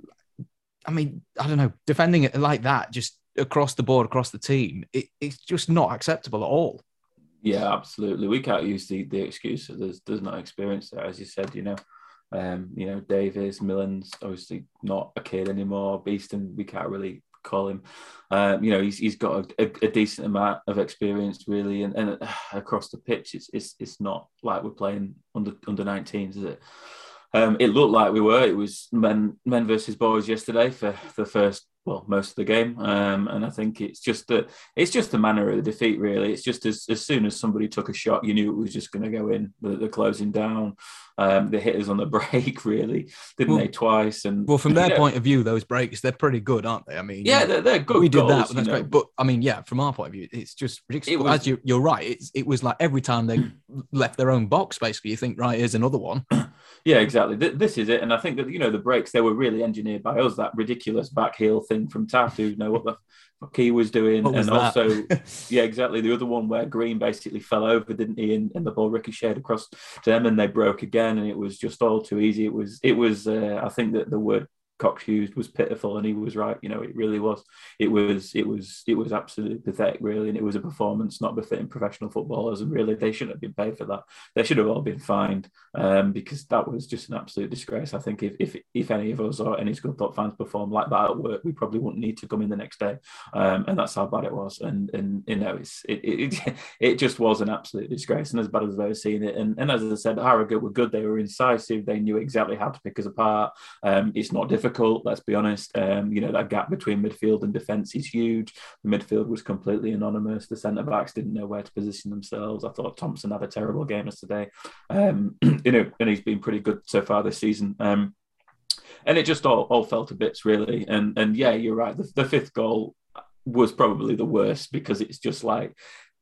Speaker 1: I mean, I don't know, defending it like that, just across the board, across the team, it, it's just not acceptable at all.
Speaker 2: Yeah, absolutely. We can't use the, the excuse that there's, there's not experience there, as you said, you know. Um, you know, Davies, Millen's obviously not a kid anymore. Beeston, we can't really call him. Um, you know, he's he's got a, a, a decent amount of experience, really, and, and uh, across the pitch, it's it's it's not like we're playing under under nineteens, is it? Um, it looked like we were. It was men men versus boys yesterday for, for the first, well, most of the game. Um, and I think it's just the it's just the manner of the defeat, really. It's just as, as soon as somebody took a shot, you knew it was just going to go in. The, the closing down, um, the hitters on the break, really, didn't well, they? Twice. And
Speaker 1: well, from their
Speaker 2: know,
Speaker 1: point of view, those breaks, they're pretty good, aren't they? I mean,
Speaker 2: yeah,
Speaker 1: you know,
Speaker 2: they're, they're good.
Speaker 1: We did
Speaker 2: goals,
Speaker 1: that, but that's
Speaker 2: you know.
Speaker 1: great. But I mean, yeah, from our point of view, it's just ridiculous.
Speaker 2: It was,
Speaker 1: as you, you're right. It's, it was like every time they left their own box, basically, you think, right, here's another one.
Speaker 2: Yeah, exactly. This is it. And I think that, you know, the breaks, they were really engineered by us, that ridiculous back heel thing from Taft, who know what the fuck he was doing.
Speaker 1: What was
Speaker 2: and
Speaker 1: that?
Speaker 2: also, yeah, exactly. The other one where Green basically fell over, didn't he? And, and the ball ricocheted across to them and they broke again. And it was just all too easy. It was, it was, uh, I think that the word Cox used was pitiful, and he was right. You know, it really was. It was. It was. It was absolutely pathetic, really, and it was a performance not befitting professional footballers. And really, they shouldn't have been paid for that. They should have all been fined, um, because that was just an absolute disgrace. I think if if if any of us or any Scunthorpe fans performed like that at work, we probably wouldn't need to come in the next day, um, and that's how bad it was. And and you know, it's it it, it just was an absolute disgrace, and as bad as I've ever seen it. And and as I said, Harrogate were good. They were incisive. They knew exactly how to pick us apart. Um, it's not difficult. Let's be honest. Um, you know, that gap between midfield and defence is huge. The midfield was completely anonymous. The centre backs didn't know where to position themselves. I thought Thompson had a terrible game yesterday. Um, you know, and he's been pretty good so far this season. Um, and it just all, all fell to bits, really. And and yeah, you're right. The, the fifth goal was probably the worst, because it's just like,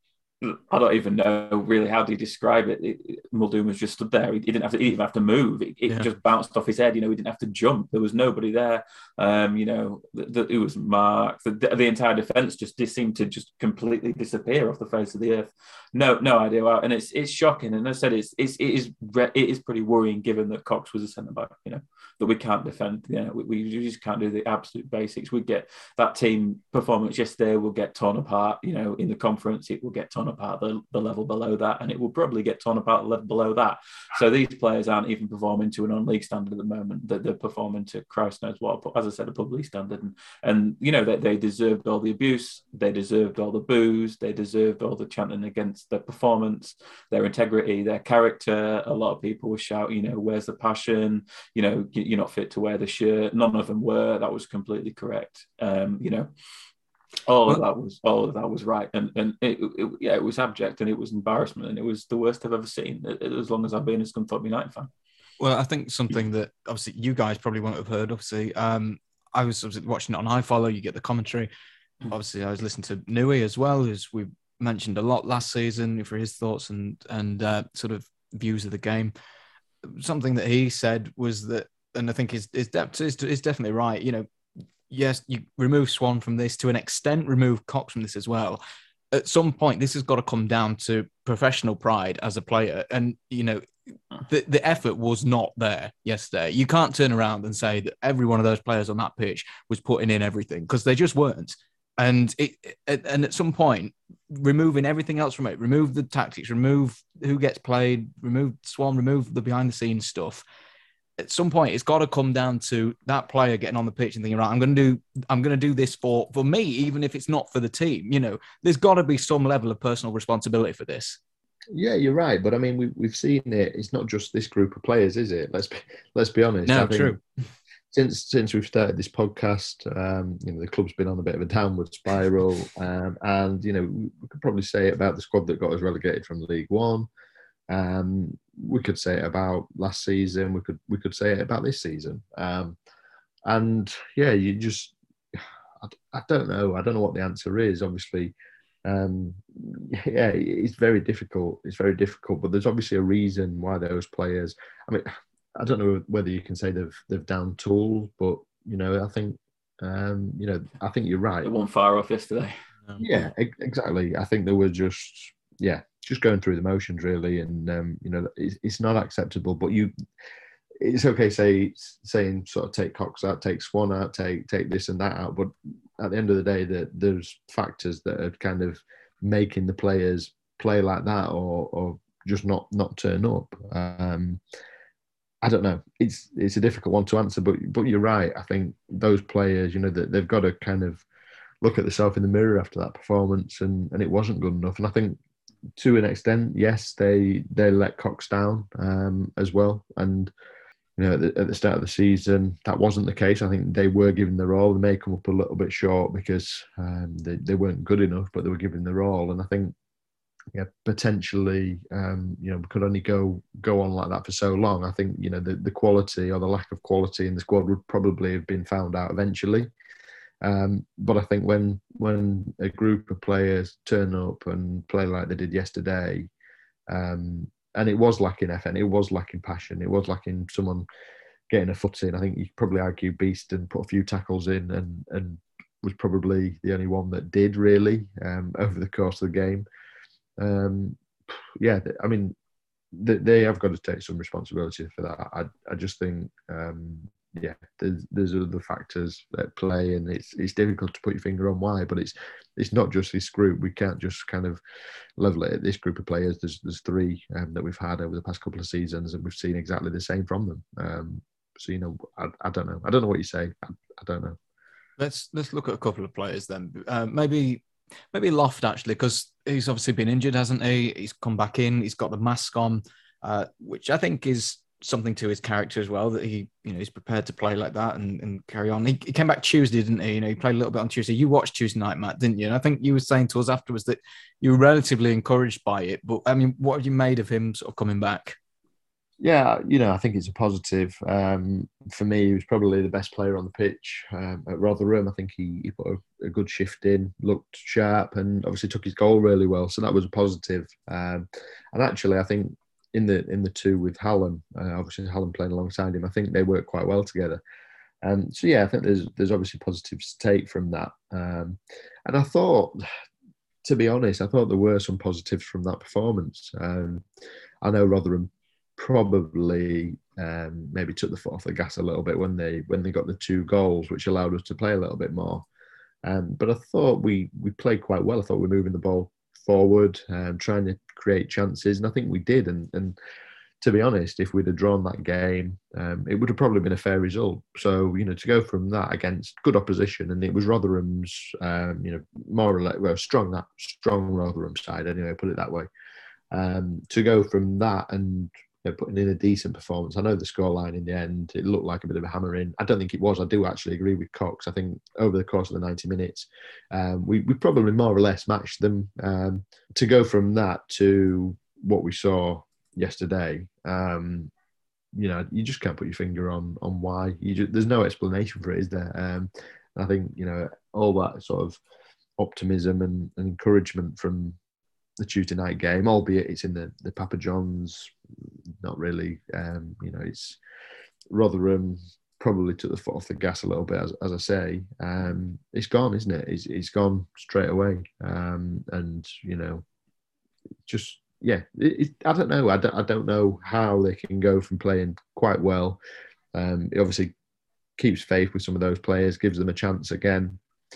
Speaker 2: I don't even know really how do you describe it. it, it Muldoon was just stood there. He, he didn't have to. He didn't even have to move. It, it yeah. just bounced off his head. You know, he didn't have to jump. There was nobody there. Um, you know, the, the, it was Mark. The, the entire defence just, just seemed to just completely disappear off the face of the earth. No, no idea how. And it's it's shocking. And I said it's, it's it is it is pretty worrying, given that Cox was a centre back. You know, that we can't defend. You know, we, we just can't do the absolute basics. We get that team performance yesterday will get torn apart. You know, in the conference, it will get torn apart the, the level below that, and it will probably get torn apart the level below that. So these players aren't even performing to a non-league standard at the moment. That they're performing to Christ knows what, as I said, a pub league standard. And, and you know, they, they deserved all the abuse, they deserved all the boos, they deserved all the chanting against their performance, their integrity, their character. A lot of people were shouting, you know, where's the passion? You know, you're not fit to wear the shirt. None of them were. That was completely correct. Um, you know, all well, of that was all of that was right, and and it, it, yeah, it was abject, and it was embarrassment, and it was the worst I've ever seen, as long as I've been a Scunthorpe United fan.
Speaker 1: Well, I think something that obviously you guys probably won't have heard. Obviously, um, I was watching it on iFollow. You get the commentary. Obviously, I was listening to Nui as well, as we mentioned a lot last season, for his thoughts and and uh, sort of views of the game. Something that he said was that, and I think his his depth is is definitely right. You know. Yes, you remove Swan from this to an extent, remove Cox from this as well. At some point, this has got to come down to professional pride as a player. And, you know, the, the effort was not there yesterday. You can't turn around and say that every one of those players on that pitch was putting in everything, because they just weren't. And it, and at some point, removing everything else from it, remove the tactics, remove who gets played, remove Swan, remove the behind the scenes stuff. At some point, it's got to come down to that player getting on the pitch and thinking, right, I'm going to do, I'm going to do this for, for me, even if it's not for the team. You know, there's got to be some level of personal responsibility for this.
Speaker 3: Yeah, you're right. But I mean, we've we've seen it. It's not just this group of players, is it? Let's be, let's be honest.
Speaker 1: No,
Speaker 3: I think
Speaker 1: true.
Speaker 3: Since since we've started this podcast, um, you know, the club's been on a bit of a downward spiral, um, and you know, we could probably say it about the squad that got us relegated from League One. Um, we could say it about last season. We could we could say it about this season. Um, and yeah, you just I, I don't know. I don't know what the answer is. Obviously, um, yeah, it's very difficult. It's very difficult. But there's obviously a reason why those players. I mean, I don't know whether you can say they've they've down tools, but you know, I think um, you know, I think you're right.
Speaker 2: They weren't far off yesterday.
Speaker 3: Yeah, exactly. I think they were just. Yeah, just going through the motions really, and um, you know, it's, it's not acceptable. But you, it's okay say saying sort of take Cox out, take Swan out, take take this and that out. But at the end of the day, that there's factors that are kind of making the players play like that, or or just not not turn up. Um, I don't know. It's it's a difficult one to answer, but but you're right. I think those players, you know, that they've got to kind of look at themselves in the mirror after that performance, and, and it wasn't good enough. And I think to an extent, yes, they they let Cox down um, as well. And you know, at the, at the start of the season, that wasn't the case. I think they were giving their all. They may come up a little bit short because um, they they weren't good enough, but they were giving their all. And I think, yeah, potentially, um, you know, we could only go go on like that for so long. I think, you know, the, the quality or the lack of quality in the squad would probably have been found out eventually. Um, but I think when when a group of players turn up and play like they did yesterday, um, and it was lacking effort, it was lacking passion, it was lacking someone getting a foot in. I think you could probably argue Beeston put a few tackles in and and was probably the only one that did really um, over the course of the game. Um, yeah, I mean, they, they have got to take some responsibility for that. I, I just think, um, yeah, there's there's other factors that play, and it's it's difficult to put your finger on why. But it's it's not just this group. We can't just kind of level it at this group of players. There's there's three um, that we've had over the past couple of seasons, and we've seen exactly the same from them. Um, so you know, I, I don't know. I don't know what you say. I, I don't know.
Speaker 1: Let's let's look at a couple of players then. Uh, maybe. Maybe Loft, actually, because he's obviously been injured, hasn't he? He's come back in. He's got the mask on, uh, which I think is something to his character as well, that he, you know, he's prepared to play like that and, and carry on. He, he came back Tuesday, didn't he? You know, he played a little bit on Tuesday. You watched Tuesday night, Matt, didn't you? And I think you were saying to us afterwards that you were relatively encouraged by it. But, I mean, what have you made of him sort of coming back?
Speaker 3: Yeah, you know, I think it's a positive. Um, for me, he was probably the best player on the pitch um, at Rotherham. I think he, he put a, a good shift in, looked sharp, and obviously took his goal really well. So that was a positive. Um, and actually, I think in the in the two with Hallam, uh, obviously Hallam playing alongside him, I think they work quite well together. And so yeah, I think there's there's obviously positives to take from that. Um, and I thought, to be honest, I thought there were some positives from that performance. Um, I know Rotherham probably um, maybe took the foot off the gas a little bit when they when they got the two goals, which allowed us to play a little bit more. Um, but I thought we we played quite well. I thought we were moving the ball forward and trying to create chances, and I think we did. And, and to be honest, if we'd have drawn that game, um, it would have probably been a fair result. So you know, to go from that against good opposition, and it was Rotherham's, um, you know, more or less well strong that strong Rotherham side anyway, put it that way. Um, to go from that and you know, putting in a decent performance. I know the scoreline in the end, it looked like a bit of a hammering. I don't think it was. I do actually agree with Cox. I think over the course of the ninety minutes, um, we, we probably more or less matched them. Um, to go from that to what we saw yesterday, um, you know, you just can't put your finger on on why. You just, there's no explanation for it, is there? Um, I think, you know, all that sort of optimism and, and encouragement from the Tuesday night game, albeit it's in the, the Papa John's, not really. Um, you know, it's Rotherham probably took the foot off the gas a little bit, as, as I say. Um, it's gone, isn't it? It's, it's gone straight away. Um, and, you know, just, yeah, it, it, I don't know. I don't, I don't know how they can go from playing quite well. Um, it obviously keeps faith with some of those players, gives them a chance again.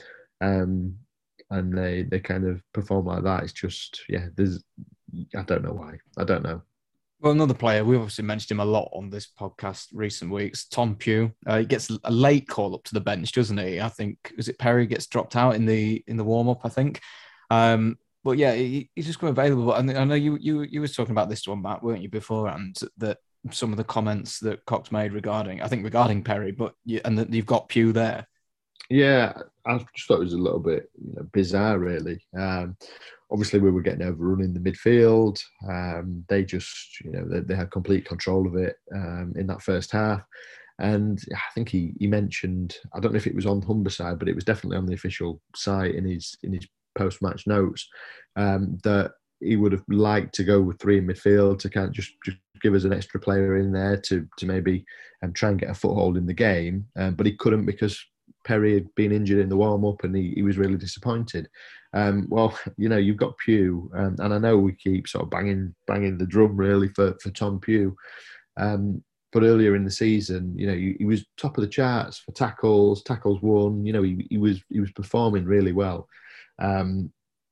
Speaker 3: Um, and they, they kind of perform like that. It's just, yeah, there's, I don't know why. I don't know.
Speaker 1: Well, another player, we've obviously mentioned him a lot on this podcast recent weeks, Tom Pugh. Uh, he gets a late call up to the bench, doesn't he? I think, is it Perry gets dropped out in the in the warm-up, I think. Um, but yeah, he, he's just come available. And I know you you you was talking about this one, Matt, weren't you, beforehand, that some of the comments that Cox made regarding, I think regarding Perry, but you, and that you've got Pugh there.
Speaker 3: Yeah, I just thought it was a little bit you know, bizarre, really. Um, obviously, we were getting overrun in the midfield. Um, they just, you know, they, they had complete control of it um, in that first half. And I think he, he mentioned, I don't know if it was on Humberside, but it was definitely on the official site in his in his post-match notes, um, that he would have liked to go with three in midfield to kind of just, just give us an extra player in there to to maybe um, try and get a foothold in the game. Um, but he couldn't because Perry had been injured in the warm-up and he, he was really disappointed. Um, well, you know, you've got Pugh, um, and I know we keep sort of banging banging the drum really for for Tom Pugh. Um, but earlier in the season, you know, he, he was top of the charts for tackles, tackles won. You know, he, he was he was performing really well. Um,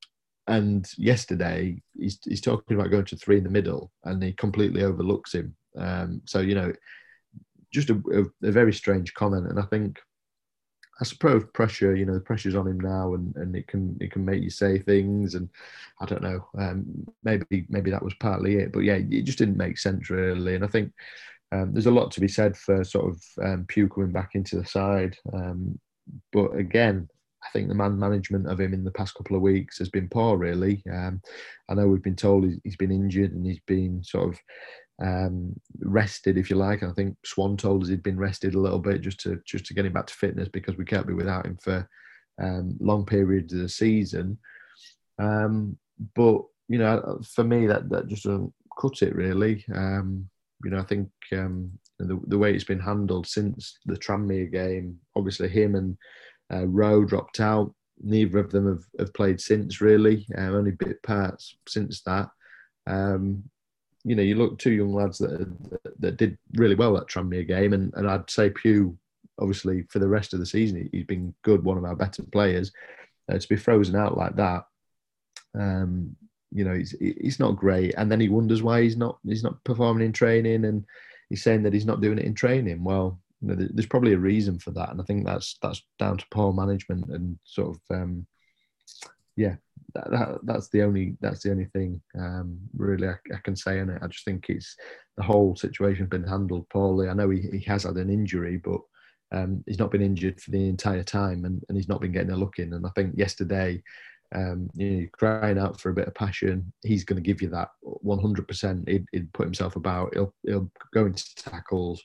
Speaker 3: and yesterday, he's he's talking about going to three in the middle, and he completely overlooks him. Um, so you know, just a, a, a very strange comment, and I think I suppose pressure, you know, the pressure's on him now, and, and it can it can make you say things, and I don't know, um, maybe maybe that was partly it, but yeah, it just didn't make sense really, and I think um, there's a lot to be said for sort of um, Pugh coming back into the side, um, but again, I think the man management of him in the past couple of weeks has been poor really. Um, I know we've been told he's, he's been injured and he's been sort of um, rested, if you like. And I think Swan told us he'd been rested a little bit just to just to get him back to fitness because we can't be without him for um, long periods of the season. Um, but you know, for me, that that just doesn't cut it really. Um, you know, I think um, the the way it's been handled since the Tranmere game, obviously him and uh, Rowe dropped out. Neither of them have, have played since really. Uh, only bit parts since that. Um, you know, you look two young lads that that, that did really well that Tranmere game, and, and I'd say Pugh, obviously for the rest of the season, he's been good, one of our better players. Uh, to be frozen out like that, um, you know, he's he's not great. And then he wonders why he's not he's not performing in training, and he's saying that he's not doing it in training. Well, you know, there's probably a reason for that, and I think that's that's down to poor management and sort of um, yeah. That, that, that's the only that's the only thing um, really I, I can say on it. I just think it's the whole situation's been handled poorly. I know he, he has had an injury, but um, he's not been injured for the entire time, and, and he's not been getting a look in. And I think yesterday, um, you know, crying out for a bit of passion, he's going to give you that one hundred percent. He'd, he'd put himself about. He'll he'll go into tackles,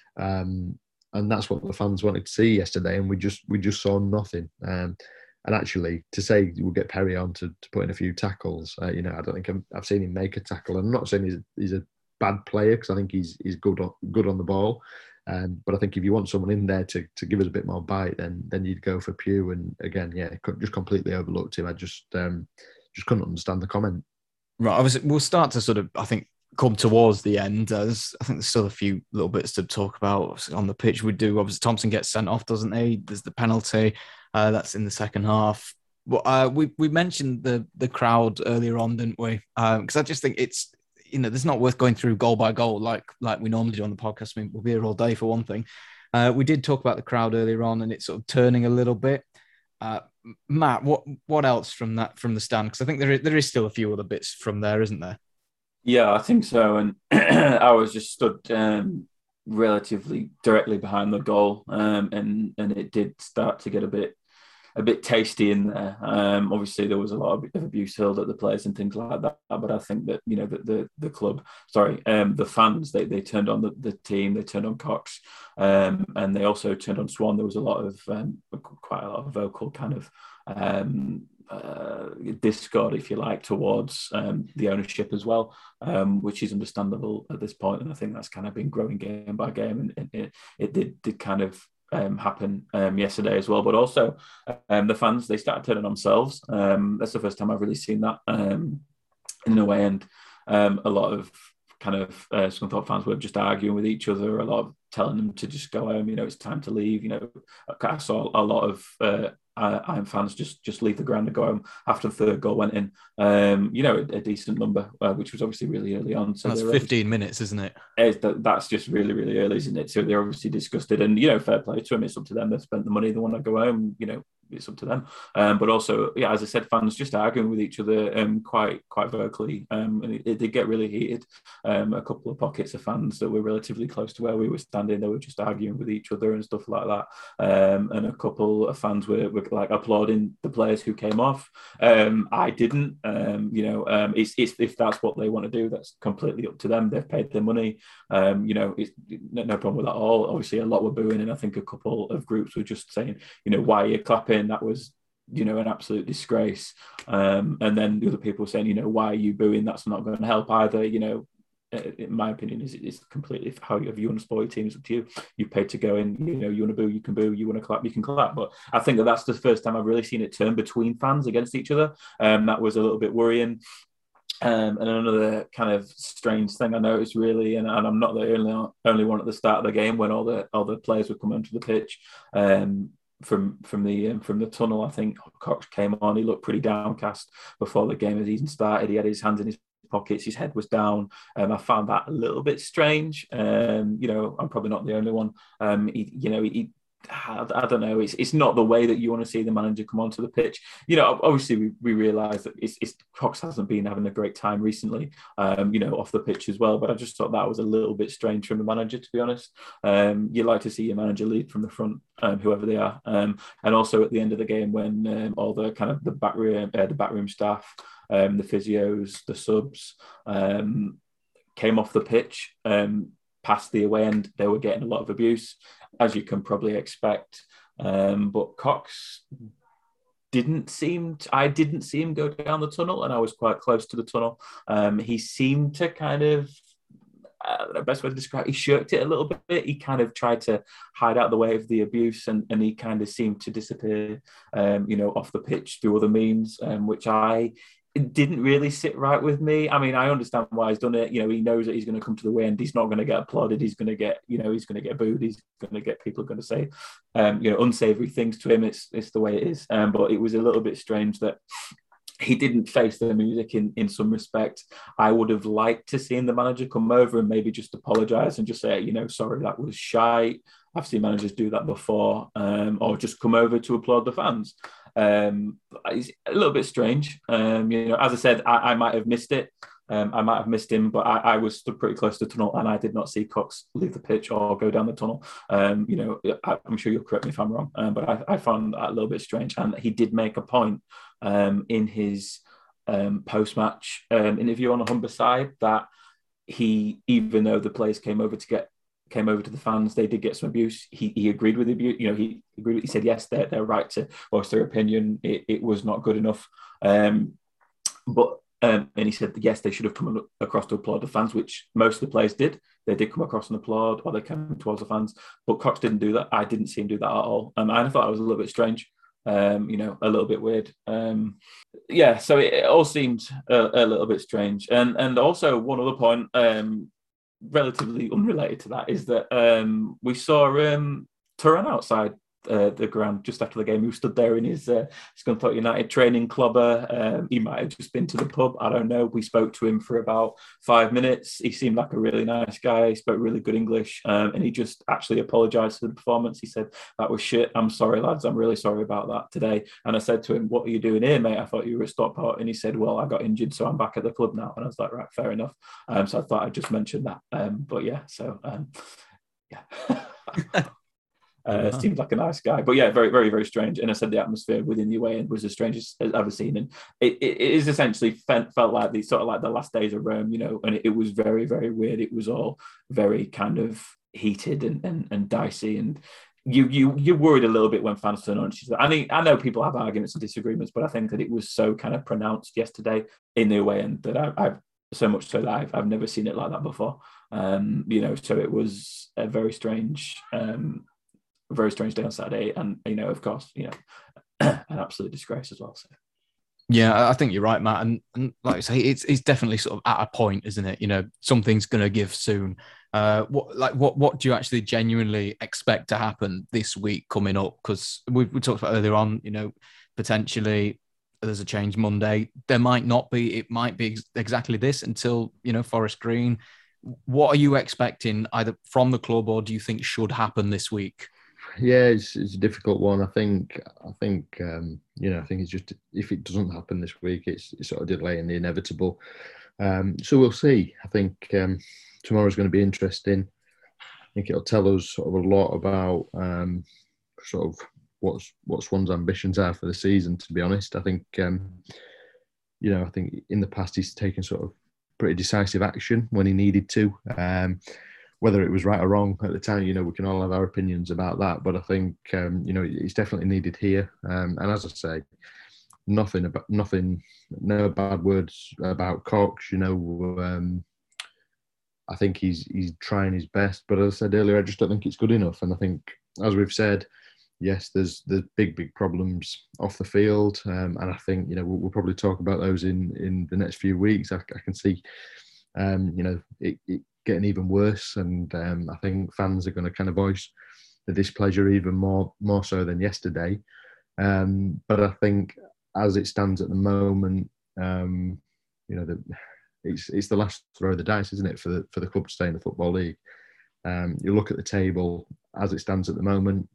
Speaker 3: um, and that's what the fans wanted to see yesterday. And we just we just saw nothing. Um, And actually, to say we'll get Perry on to, to put in a few tackles, uh, you know, I don't think I'm, I've seen him make a tackle. I'm not saying he's, he's a bad player because I think he's he's good on, good on the ball. Um, but I think if you want someone in there to, to give us a bit more bite, then then you'd go for Pugh. And again, yeah, just completely overlooked him. I just um, just couldn't understand the comment.
Speaker 1: Right, obviously, we'll start to sort of, I think, come towards the end. Uh, I think there's still a few little bits to talk about on the pitch. We do, obviously, Thompson gets sent off, doesn't he? There's the penalty. Uh, that's in the second half. Well, uh, we we mentioned the the crowd earlier on, didn't we? Because um, I just think it's, you know, it's not worth going through goal by goal like like we normally do on the podcast. I mean, we'll be here all day for one thing. Uh, we did talk about the crowd earlier on, and it's sort of turning a little bit. Uh, Matt, what what else from that from the stand? Because I think there is, there is still a few other bits from there, isn't there?
Speaker 2: Yeah, I think so. And I was just stood um, relatively directly behind the goal, um, and and it did start to get a bit a bit tasty in there. Um, obviously, there was a lot of abuse hurled at the players and things like that. But I think that, you know, the the, the club, sorry, um, the fans, they they turned on the, the team, they turned on Cox, um, and they also turned on Swan. There was a lot of um, quite a lot of vocal kind of um, uh, discord, if you like, towards um, the ownership as well, um, which is understandable at this point. And I think that's kind of been growing game by game, and, and it, it did, did kind of Um, happen um, yesterday as well. But also um, the fans, they started turning on themselves. Um, that's the first time I've really seen that um, in a way. And um, a lot of kind of uh, Scunthorpe fans were just arguing with each other, a lot of telling them to just go home, you know, it's time to leave. You know, I saw a lot of uh, Iron fans just just leave the ground and go home after the third goal went in. Um, you know, a, a decent number, uh, which was obviously really early on. So
Speaker 1: that's fifteen minutes, isn't it?
Speaker 2: That's just really, really early, isn't it? So they're obviously disgusted, and, you know, fair play to them. It's up to them. They've spent the money. They want to go home. You know, it's up to them. Um, but also, yeah, as I said, fans just arguing with each other um, quite quite vocally. Um, and it, it did get really heated. Um, a couple of pockets of fans that were relatively close to where we were standing, they were just arguing with each other and stuff like that. Um, and a couple of fans were, were like applauding the players who came off. Um, I didn't. Um, you know, um, it's, it's if that's what they want to do, that's completely up to them. They've paid their money. Um, you know, it's no problem with that at all. Obviously, a lot were booing, and I think a couple of groups were just saying, you know, why are you clapping? That was, you know, an absolute disgrace. Um, and then the other people were saying, you know, why are you booing? That's not going to help either. You know, in my opinion, is is completely how you view and support your team is up to you. You paid to go in, you know, you want to boo, you can boo, you want to clap, you can clap. But I think that that's the first time I've really seen it turn between fans against each other. Um, that was a little bit worrying. Um, and another kind of strange thing I noticed really, and, and I'm not the only only one at the start of the game when all the all the players would come onto the pitch. Um, from from the um, from the tunnel, I think Cox came on. He looked pretty downcast before the game had even started. He had his hands in his pockets, his head was down. Um, I found that a little bit strange. Um, you know, I'm probably not the only one. Um, he, you know, he, I, I don't know. It's it's not the way that you want to see the manager come onto the pitch. You know, obviously we, we realise that it's, it's Cox hasn't been having a great time recently. Um, you know, off the pitch as well. But I just thought that was a little bit strange from the manager, to be honest. Um, you like to see your manager lead from the front, um, whoever they are. Um, and also at the end of the game when um, all the kind of the back room, uh, the backroom staff. Um, the physios, the subs um, came off the pitch um, past the away end. They were getting a lot of abuse, as you can probably expect. Um, but Cox didn't seem, to, I didn't see him go down the tunnel, and I was quite close to the tunnel. Um, he seemed to kind of, uh, the best way to describe it, he shirked it a little bit. He kind of tried to hide out the way of the abuse, and, and he kind of seemed to disappear, um, you know, off the pitch through other means, um, which I, it didn't really sit right with me. I mean, I understand why he's done it. You know, he knows that he's going to come to the end. He's not going to get applauded. He's going to get, you know, he's going to get booed. He's going to get people going to say, um, you know, unsavory things to him. It's it's the way it is. Um, but it was a little bit strange that he didn't face the music in, in some respect. I would have liked to see the manager come over and maybe just apologise and just say, you know, sorry, that was shite. I've seen managers do that before, um, or just come over to applaud the fans. Um, it's a little bit strange. Um, you know, as I said, I, I might have missed it. Um, I might have missed him, but I, I was stood pretty close to the tunnel and I did not see Cox leave the pitch or go down the tunnel. Um, you know, I, I'm sure you'll correct me if I'm wrong, um, but I, I found that a little bit strange. And he did make a point um, in his um, post-match um, interview on the Humber side that he, even though the players came over to get came over to the fans, they did get some abuse. He he agreed with the abuse. You know, he agreed. He said yes, they're they're right to voice their opinion. It, it was not good enough, um, but um, and he said yes, they should have come across to applaud the fans, which most of the players did. They did come across and applaud, or they came towards the fans. But Cox didn't do that. I didn't see him do that at all. Um, and I thought it was a little bit strange. Um, you know, a little bit weird. Um, yeah, so it, it all seemed a, a little bit strange. And and also one other point. Um, relatively unrelated to that is that um, we saw um, Turan outside uh, the ground just after the game. He stood there in his uh, Scunthorpe United training clubber. Um, he might have just been to the pub. I don't know. We spoke to him for about five minutes. He seemed like a really nice guy. He spoke really good English, um, and he just actually apologised for the performance. He said, "That was shit. I'm sorry, lads. I'm really sorry about that today." And I said to him, "What are you doing here, mate? I thought you were at Stockport." And he said, "Well, I got injured, so I'm back at the club now." And I was like, "Right, fair enough." Um, so I thought I'd just mention that. Um, but yeah, so um, yeah. Uh, yeah. Seems like a nice guy, but yeah, very, very, very strange. And I said the atmosphere within the away end was the strangest I've ever seen, and it, it, it is essentially felt, felt like the sort of like the last days of Rome, you know. And it, it was very, very weird. It was all very kind of heated and and, and dicey, and you you you worried a little bit when fans turn on. I mean, I know people have arguments and disagreements, but I think that it was so kind of pronounced yesterday in the away end that I, I've so much so that I've, I've never seen it like that before. Um, you know, so it was a very strange. Um, very strange day on Saturday, and you know, of course, you know, an absolute disgrace as well. So.
Speaker 1: Yeah, I think you're right, Matt, and, and like I say, it's it's definitely sort of at a point, isn't it? You know, something's going to give soon. Uh, what like what what do you actually genuinely expect to happen this week coming up? Because we we talked about earlier on, you know, potentially there's a change Monday. There might not be. It might be ex- exactly this until you know Forest Green. What are you expecting either from the club, or do you think should happen this week?
Speaker 3: Yeah, it's, it's a difficult one. I think. I think. Um, you know, I think it's just if it doesn't happen this week, it's, it's sort of delaying the inevitable. Um, so we'll see. I think um, tomorrow's going to be interesting. I think it'll tell us sort of a lot about um, sort of what's what Swan's ambitions are for the season. To be honest, I think. Um, you know, I think in the past he's taken sort of pretty decisive action when he needed to. Um, Whether it was right or wrong at the time, you know, we can all have our opinions about that. But I think, um, you know, it's definitely needed here. Um, and as I say, nothing about nothing, no bad words about Cox. You know, um, I think he's he's trying his best, but as I said earlier, I just don't think it's good enough. And I think, as we've said, yes, there's there's big big problems off the field, um, and I think you know we'll, we'll probably talk about those in in the next few weeks. I, I can see, um, you know, it, it getting even worse, and um, I think fans are going to kind of voice the displeasure even more more so than yesterday. Um, but I think as it stands at the moment, um, you know, the, it's it's the last throw of the dice, isn't it, for the for the club to stay in the Football League? Um, you look at the table as it stands at the moment.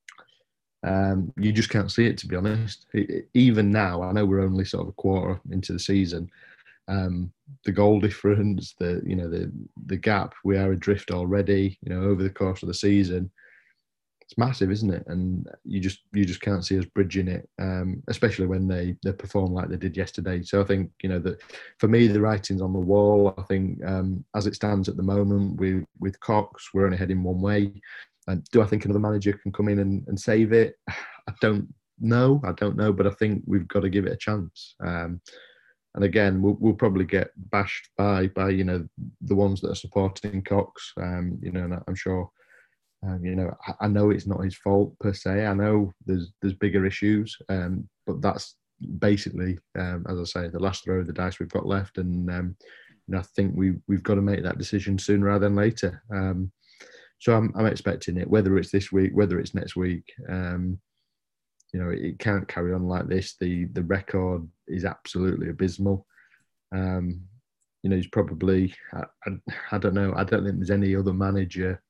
Speaker 3: Um, you just can't see it, to be honest. It, it, even now, I know we're only sort of a quarter into the season. Um, the goal difference, the you know the the gap, we are adrift already. You know, over the course of the season, it's massive, isn't it? And you just you just can't see us bridging it, um, especially when they they perform like they did yesterday. So I think you know that for me, the writing's on the wall. I think um, as it stands at the moment, we with Cox, we're only heading one way. And do I think another manager can come in and, and save it? I don't know. I don't know, but I think we've got to give it a chance. Um, and again, we'll, we'll probably get bashed by by you know the ones that are supporting Cox. Um, you know, and I'm sure. Um, you know, I, I know it's not his fault per se. I know there's there's bigger issues, um, but that's basically, um, as I say, the last throw of the dice we've got left, and um, you know, I think we we've got to make that decision sooner rather than later. Um, So I'm, I'm expecting it, whether it's this week, whether it's next week. Um, you know, it, it can't carry on like this. The the record is absolutely abysmal. Um, you know, he's probably, I, I, I don't know, I don't think there's any other manager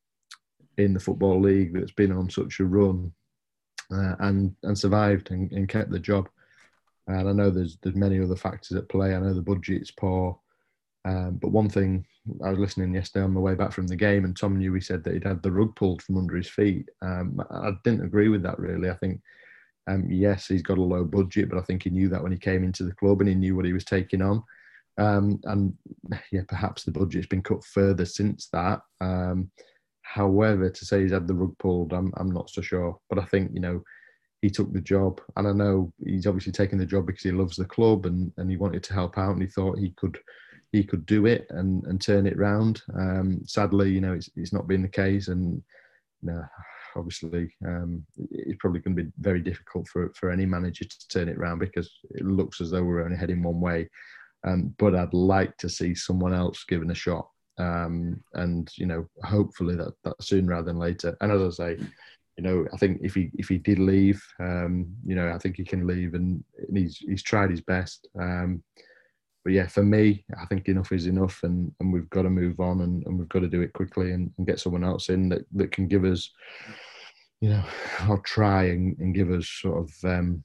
Speaker 3: in the Football League that's been on such a run uh, and and survived and, and kept the job. And I know there's there's many other factors at play. I know the budget's poor. Um, but one thing, I was listening yesterday on the way back from the game, and Tom knew he said that he'd had the rug pulled from under his feet. Um, I didn't agree with that, really. I think, um, yes, he's got a low budget, but I think he knew that when he came into the club and he knew what he was taking on. Um, and yeah, perhaps the budget's been cut further since that. Um, however, to say he's had the rug pulled, I'm, I'm not so sure. But I think, you know, he took the job, and I know he's obviously taken the job because he loves the club and, and he wanted to help out, and he thought he could he could do it and, and turn it round. Um, sadly, you know, it's, it's not been the case, and you know, obviously, um, it's probably going to be very difficult for for any manager to turn it round because it looks as though we're only heading one way. Um, but I'd like to see someone else given a shot, um, and you know, hopefully that that sooner rather than later. And as I say, you know, I think if he if he did leave, um, you know, I think he can leave, and, and he's he's tried his best. Um, But yeah, for me, I think enough is enough, and, and we've got to move on, and, and we've got to do it quickly and, and get someone else in that, that can give us, you know, or try and, and give us sort of um,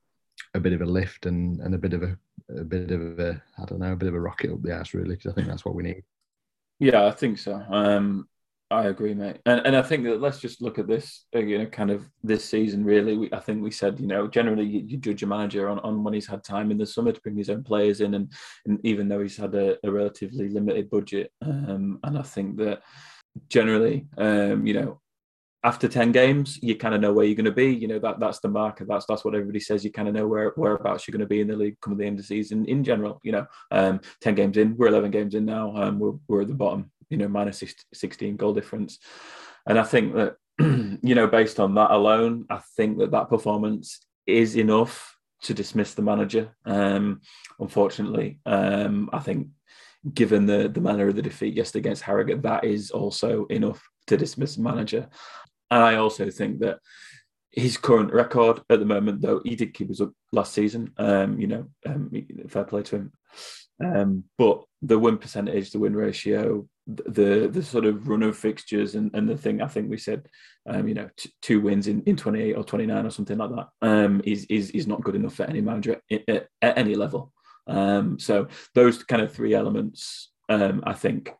Speaker 3: a bit of a lift and, and a bit of a, a bit of a, I don't know, a bit of a rocket up the ass, really, because I think that's what we need.
Speaker 2: Yeah, I think so. Um, I agree, mate. And and I think that let's just look at this, uh, you know, kind of this season, really. We, I think we said, you know, generally you, you judge a manager on, on when he's had time in the summer to bring his own players in, and, and even though he's had a, a relatively limited budget. Um, and I think that generally, um, you know, after ten games, you kind of know where you're going to be. You know, that that's the marker. That's that's what everybody says. You kind of know where whereabouts you're going to be in the league come the end of the season. In general, you know, um, ten games in, we're eleven games in now. Um, we're we're at the bottom. You know, minus sixteen goal difference, and I think that you know, based on that alone, I think that that performance is enough to dismiss the manager. Um, unfortunately, um, I think given the the manner of the defeat yesterday against Harrogate, that is also enough to dismiss the manager. And I also think that his current record at the moment, though, he did keep us up last season. Um, you know, um, fair play to him. Um, but the win percentage, the win ratio, the the sort of run of fixtures, and, and the thing I think we said, um, you know, t- two wins in, in twenty-eight or twenty-nine or something like that, um, is is is not good enough for any manager at, at, at any level. Um, so those kind of three elements, um, I think,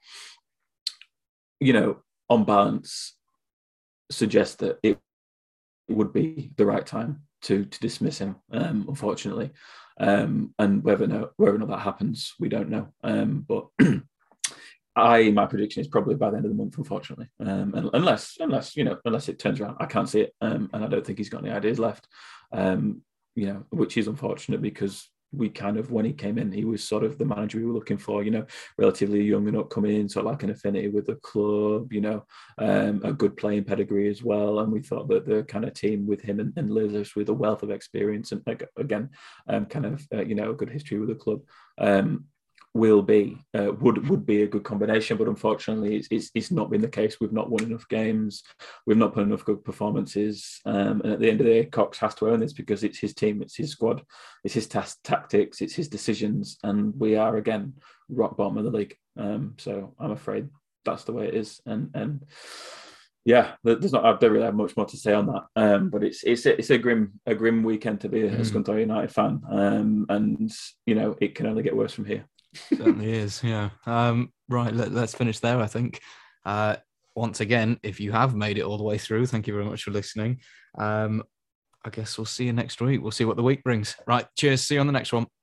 Speaker 2: you know, on balance, suggest that it would be the right time to to dismiss him. Um, unfortunately, um, and whether no, whether or not that happens, we don't know. Um, but I, my prediction is probably by the end of the month, unfortunately, um, unless unless you know unless it turns around. I can't see it, um, and I don't think he's got any ideas left. Um, you know, which is unfortunate because we kind of, when he came in, he was sort of the manager we were looking for, you know, relatively young and upcoming, sort of like an affinity with the club, you know, um, a good playing pedigree as well. And we thought that the kind of team with him and, and Liz with a wealth of experience and again, um, kind of, uh, you know, a good history with the club, um, will be uh, would would be a good combination, but unfortunately it's, it's it's not been the case. We've not won enough games, we've not put enough good performances, um, and at the end of the day Cox has to own this because it's his team, it's his squad, it's his task, tactics, it's his decisions, and we are again rock bottom of the league. Um, so I'm afraid that's the way it is, and and yeah, there's not I don't really have much more to say on that, um, but it's it's a, it's a grim a grim weekend to be a, mm. a Scunthorpe United fan, um, and you know it can only get worse from here.
Speaker 1: Certainly is, yeah. Um, right, let, let's finish there, I think. Uh, once again, if you have made it all the way through, thank you very much for listening. Um, I guess we'll see you next week. We'll see what the week brings. Right, cheers. See you on the next one.